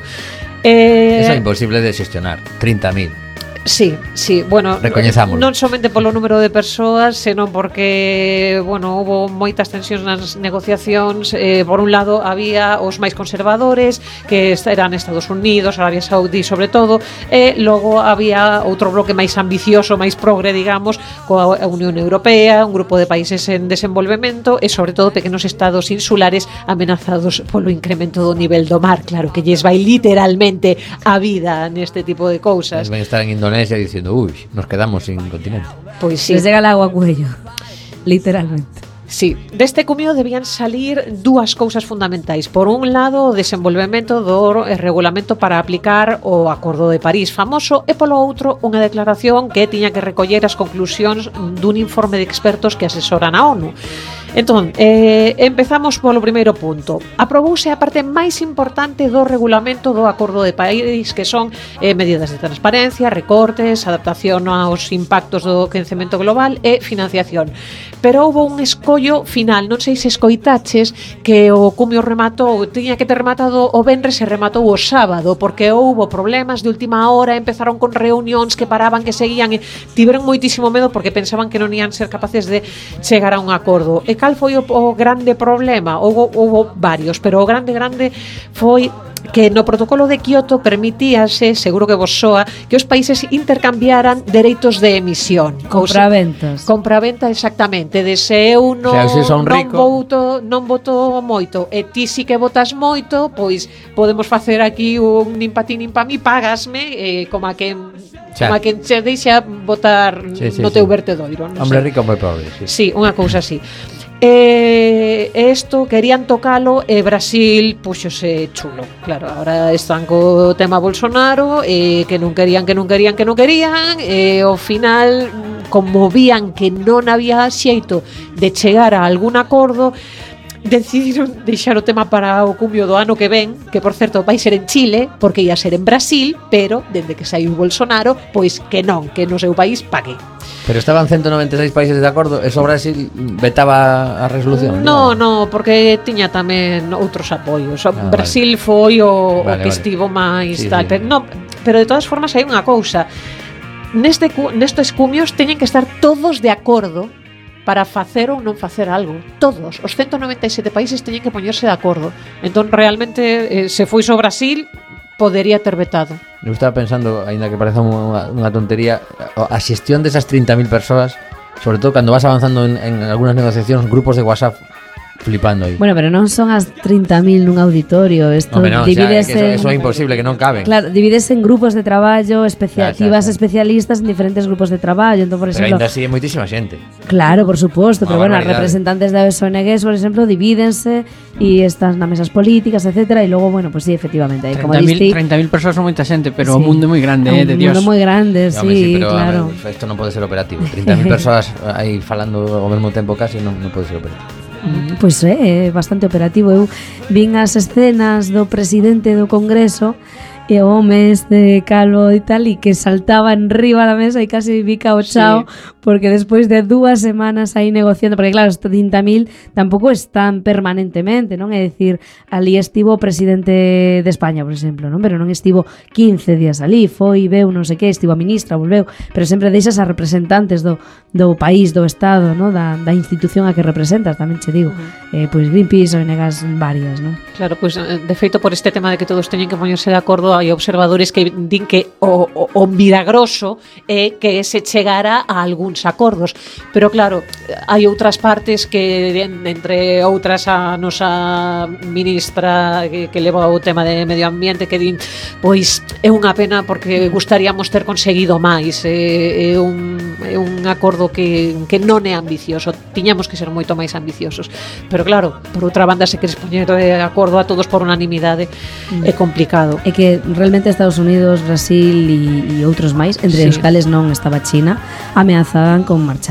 Eh, Eso é imposible de xestionar, trinta mil. Sí, sí, bueno, recoñezámolo. Non somente polo número de persoas, senón porque, bueno, houve moitas tensións nas negociacións. Eh, por un lado, había os máis conservadores, que eran Estados Unidos, Arabia Saudí, sobre todo, e logo había outro bloque máis ambicioso, máis progre, digamos, coa Unión Europea, un grupo de países en desenvolvemento e, sobre todo, pequenos estados insulares amenazados polo incremento do nivel do mar. Claro, que lles vai literalmente a vida neste tipo de cousas. Ben estar en Indonesia diciendo, uy, nos quedamos sin continente. Pois sí. Les llega el agua a cuello, literalmente. Sí, deste cumio debían salir dúas cousas fundamentais. Por un lado, o desenvolvemento do regulamento para aplicar o Acordo de París famoso, e polo outro, unha declaración que tiña que recoller as conclusións dun informe de expertos que asesoran a ONU. Entón, eh, empezamos polo primeiro punto. Aprobouse a parte máis importante do regulamento do Acordo de París, que son eh, medidas de transparencia, recortes, adaptación aos impactos do quencemento global e financiación. Pero houve un escollo final, non sei se escoitaches, que o cumio rematou, tiña que ter rematado o venres e rematou o sábado, porque houve problemas de última hora, empezaron con reunións que paraban, que seguían, e tiveron moitísimo medo porque pensaban que non ian ser capaces de chegar a un acordo. E cal foi o, o grande problema? Houve, houve varios, pero o grande, grande foi que no protocolo de Kioto permitíase, seguro que vos soa, que os países intercambiaran dereitos de emisión. Compraventas. Compraventa, exactamente. De se eu non, O sea, se son non, rico. voto, non voto moito e ti si que votas moito, pois podemos facer aquí un nin pa ti nin pa mi, pagasme, eh, como a quen, Xa. como a quen che deixa votar Sí, sí, no sí. teu vertedoiro. Non Hombre sei. rico, hombre pobre, sí. Sí, unha cousa así. E isto querían tocalo e Brasil puxose chulo. Claro, agora están co tema Bolsonaro, e que non querían, que non querían, que non querían, e ao final, como vían que non había xeito de chegar a algún acordo, decidiron deixar o tema para o cumio do ano que ven, que por certo vai ser en Chile, porque ia ser en Brasil, pero dende que saiu Bolsonaro, pois que non, que no seu país pague. Pero estaban ciento noventa e seis países de acordo, eso Brasil vetaba a resolución. No, digamos. no, porque tiña tamén outros apoios. O Ah, Brasil foi o, Vale, o que vale. estivo máis Sí, tal, sí. pero no, pero de todas formas hai unha cousa. Neste cu- nestes cumios teñen que estar todos de acordo para facer ou non facer algo. Todos, os ciento noventa e sete países teñen que poñerse de acordo. Entón realmente eh, se foi so Brasil, podería ter vetado. Eu estaba pensando, aínda que pareza unha, unha tontería, a xestión desas trinta mil persoas, sobre todo cando vas avanzando en, en algunhas negociacións, grupos de WhatsApp flipando aí. Bueno, pero non son as trinta mil nun auditorio. Isto Home, non, xa, é que divídese eso, eso é imposible, que non caben. Claro, divídese en grupos de traballo, Xa, especia- xa, ti vas xa. especialistas en diferentes grupos de traballo. Entón, por Pero exemplo, ainda así é moitísima xente. claro, por suposto, Unha pero bueno, as barbaridade. representantes da O N G, por exemplo, divídense e están nas mesas políticas, etcétera, e logo, bueno, pues sí, efectivamente, aí como diste, treinta mil persoas son moita xente, pero Sí. o mundo é moi grande, é eh, de un Dios. mundo moi grande, Home, sí, pero claro. a ver, esto non pode ser operativo. trinta mil persoas aí falando ao mesmo tempo casi non, non pode ser operativo. Pois é, é bastante operativo. Eu vin as escenas do presidente do Congreso e o home este calvo e tal, e que saltaba en riba da mesa e casi bica o chao, sí. Porque despois de dúas semanas aí negociando, porque claro, os trinta mil tampouco están permanentemente, non? É dicir, ali estivo o presidente de España, por exemplo, non? Pero non estivo quince días ali, foi, veu, non sei que, estivo a ministra, volveu, pero sempre deixas a representantes do, do país, do Estado, non? Da, da institución a que representas, tamén che digo. Uh-huh. Eh, pois Greenpeace, O N Gs varias, non? Claro, pois de feito por este tema de que todos teñen que poñerse de acordo, hai observadores que din que o, o, o milagroso é que se chegara a algúns acordos, pero claro, hai outras partes que, entre outras a nosa ministra que, que leva o tema de medio ambiente, que din, pois é unha pena porque gustaríamos ter conseguido máis, é, é, un, é un acordo que, que non é ambicioso, tiñamos que ser moito máis ambiciosos, pero claro, por outra banda, se queres poñer de acordo a todos por unanimidade, é complicado. É que realmente Estados Unidos, Brasil e, e outros máis, entre Sí. os cales non estaba China, ameazaban con marchar.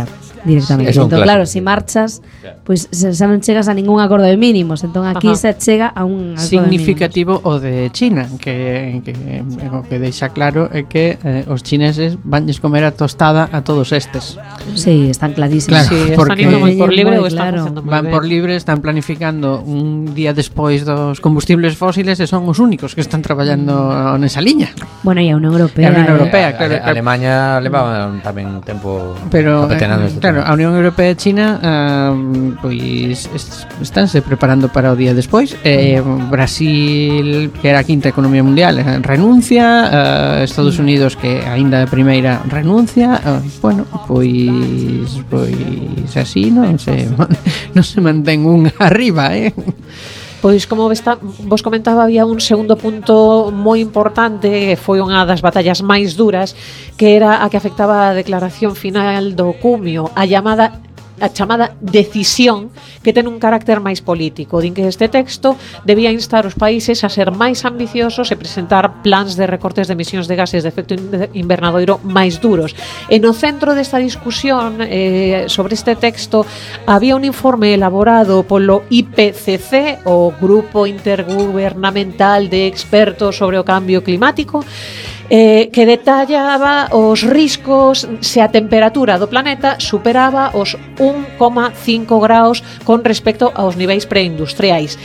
directamente. Sí, é un entón, clásico. claro, se si marchas, pois pues, xa non chegas a ningún acordo de mínimos, entón aquí Ajá. se chega a un acordo Significativo o de China, que, que o que deixa claro é que eh, os chineses vanlles comer a tostada a todos estes. de mínimos. Sí, están clarísimos. Claro, Si porque- están indo moi por libre Moi ou están claro. facendo moi Van ben. por libre, están planificando un día despois dos combustibles fósiles e son os únicos que están traballando nesa liña. Bueno, e a Unión Europea. E a Unión eh, Europea. A- claro, a- claro. Alemania levaba tamén tempo Pero apetenando eh, este claro, tema. a Unión Europea e China um, pois es, estánse preparando para o día despois. eh, Brasil, que era a quinta economía mundial, eh, renuncia. eh, Estados Unidos, que aínda é a primeira, renuncia. eh, Bueno, pois pois así non se non se mantén un arriba, eh. Pois como está, vos comentaba, había un segundo punto moi importante, que foi unha das batallas máis duras, que era a que afectaba a declaración final do cumio, a llamada a chamada decisión, que ten un carácter máis político. Din que este texto debía instar os países a ser máis ambiciosos e presentar plans de recortes de emisións de gases de efecto invernadoiro máis duros. E no centro desta discusión eh, sobre este texto había un informe elaborado polo I P C C, o Grupo Intergubernamental de Expertos sobre o Cambio Climático, Eh, que detallaba os riscos se a temperatura do planeta superaba os un coma cinco graus con respecto aos niveis preindustriais.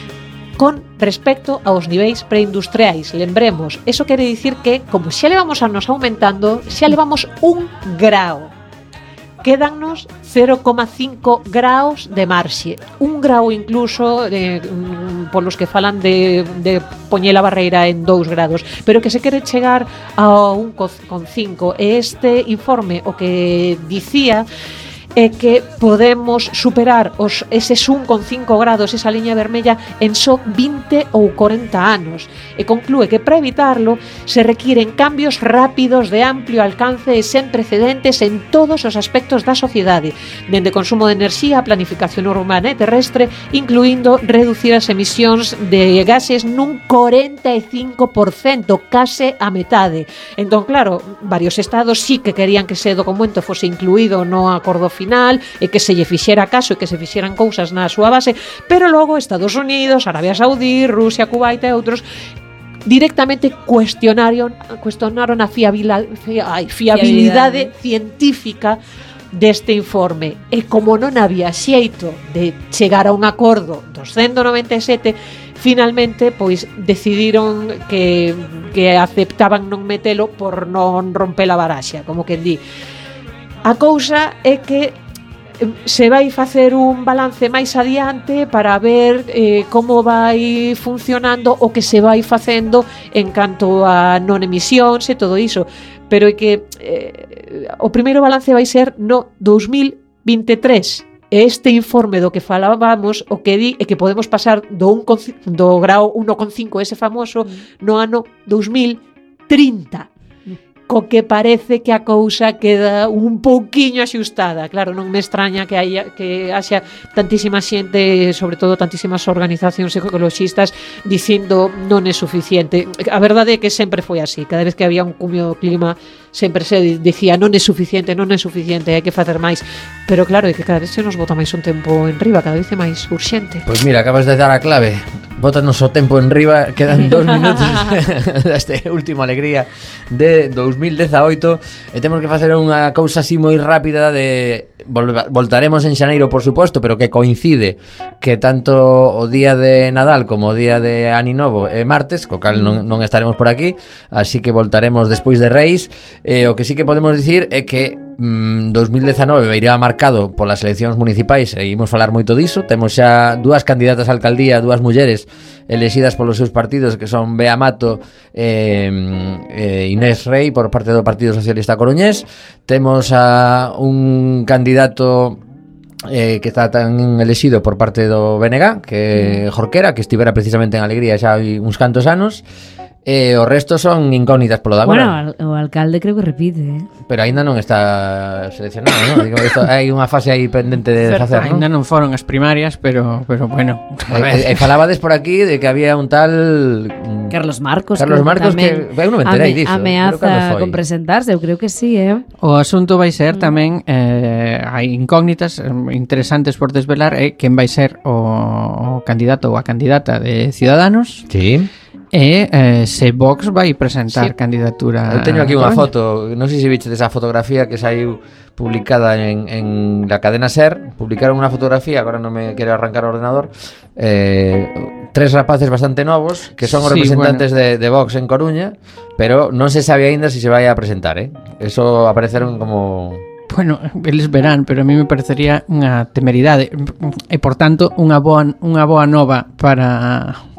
Con respecto aos niveis preindustriais, lembremos, eso quere dicir que, como xa levamos anos aumentando, xa levamos un grau. Quédannos cero coma cinco graus de marxe. Un grau incluso de, mm, polos que falan de, de poñer a barreira en dous grados, pero que se quere chegar a un con cinco. E este informe o que dicía é que podemos superar os, eses un coma cinco grados, esa liña vermella, en só vinte ou corenta anos. E conclúe que para evitarlo se requiren cambios rápidos de amplio alcance e sen precedentes en todos os aspectos da sociedade, dende consumo de enerxía, planificación urbana e terrestre, incluindo reducir as emisións de gases nun corenta e cinco por cento, case a metade. Entón, claro, varios estados sí que querían que ese documento fose incluído no acordo final e que se lle fixera caso e que se fixeran cousas na súa base, pero logo Estados Unidos, Arabia Saudí, Rusia, Kuwait e outros directamente cuestionaron cuestionaron a fiabila, ai, fiabilidade científica deste informe. E como non había xeito de chegar a un acordo dos ciento noventa e sete, finalmente pois decidiron que, que aceptaban non metelo por non romper a baraxa, como quen di. A cousa é que se vai facer un balance máis adiante para ver eh, como vai funcionando o que se vai facendo en canto a non emisións e todo iso, pero é que eh, o primeiro balance vai ser no dous mil vinte e tres. E este informe do que falábamos o que di é que podemos pasar do, un, do grau un coma cinco ese famoso no ano dous mil trinta. Co que parece que a cousa queda un pouquiño axustada. Claro, non me extraña que haya, que haxa tantísima xente, sobre todo tantísimas organizacións ecoloxistas, dicindo non é suficiente. A verdade é que sempre foi así. Cada vez que había un cumio do clima, sempre se dicía non é suficiente, non é suficiente, hai que facer máis. Pero claro, é que cada vez se nos bota máis un tempo en riba, cada vez é máis urxente. Pois mira, acabas de dar a clave. Bótanos o tempo en riba, quedan dos minutos deste último alegría de dous mil dezaoito e temos que facer unha cousa así moi rápida de volva, voltaremos en xaneiro, por suposto, pero que coincide que tanto o día de Nadal como o día de Ani Novo é martes, co cal non, non estaremos por aquí, así que voltaremos despois de Reis. E o que sí que podemos dicir é que mm, dous mil dezanove irá marcado polas eleccións municipais e imos falar moito diso. Temos xa dúas candidatas á alcaldía, dúas mulleres elexidas polos seus partidos, que son Bea Mato e eh, Inés Rei por parte do Partido Socialista Coruñés. Temos a un candidato eh, que está tan elexido por parte do B N G, que é Jorquera, que estivera precisamente en Alegría xa hai uns cantos anos. E o resto son incógnitas polo de Bueno, agora. al- o alcalde creo que repite, eh? Pero aínda non está seleccionado, non? Digo, isto, hai unha fase aí pendente de Certo. facer, non? Ainda non foron as primarias, pero pero bueno. E, e falabades por aquí de que había un tal mm, Carlos Marcos. Carlos creo Marcos tamén que eu non me enterei ame- diso. Pero cando Ameaza foi? con presentarse, eu creo que sí, eh? O asunto vai ser tamén eh, hai incógnitas eh, interesantes por desvelar é eh, quen vai ser o, o candidato ou a candidata de Ciudadanos Sí. e eh, se Vox vai presentar Sí. candidatura. Eu teño aquí unha Coruña. foto, non sei se viches esa fotografía que saiu publicada en, en la cadena SER. Publicaron unha fotografía, agora non me quero arrancar o ordenador, eh, tres rapaces bastante novos que son os Sí, representantes de, de Vox en Coruña, pero non se sabe aínda se se vai a presentar, eh? Eso apareceron como... Bueno, eles verán, pero a mí me parecería unha temeridade e por tanto unha boa unha boa nova para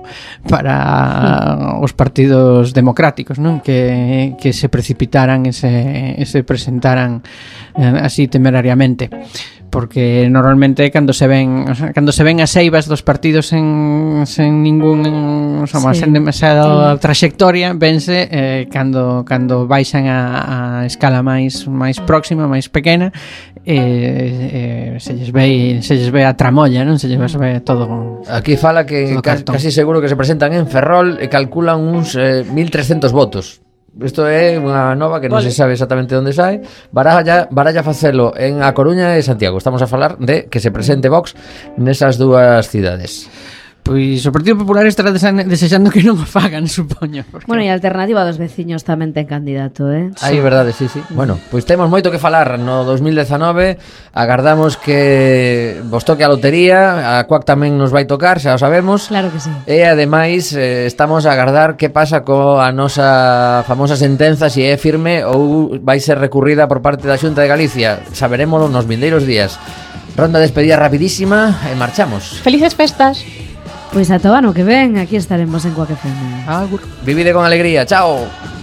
para os partidos democráticos, non? Que, que se precipitaran e se, e se presentaran eh, así temerariamente, porque normalmente cando se ven, o sea, cando se ven as eivas dos partidos sen, sen ningún, o sea, Sí. sen demasiada trayectoria, vense eh, cando cando baixan a, a escala máis máis próxima, máis pequena, eh, eh, se lles ve se lles ve a tramolla, non? Se lles ve todo. Aquí fala que Todo ca- cartón. casi seguro que se presentan en Ferrol e calculan uns eh, mil trescentos votos. Isto é unha nova que non Vale. se sabe exactamente onde sai. Baralla, baralla facelo en A Coruña e Santiago. Estamos a falar de que se presente Vox nesas dúas cidades. Pois o Partido Popular estará desa- desexando que non o fagan, supoño. Porque... Bueno, e a alternativa dos veciños tamén ten candidato, eh? Aí, verdade, sí, sí. Bueno, pois temos moito que falar no dos mil dezanove. Agardamos que vos toque a lotería. A Cuac tamén nos vai tocar, xa o sabemos. Claro que sí. E ademais eh, estamos a agardar que pasa coa nosa famosa sentenza, se é firme ou vai ser recurrida por parte da Xunta de Galicia. Saberémolo nos vindeiros días. Ronda de despedida rapidísima e marchamos. Felices festas. Pois ata o ano que ven, aquí estaremos en Coac F M. Agur. Vivide con alegría. Chao.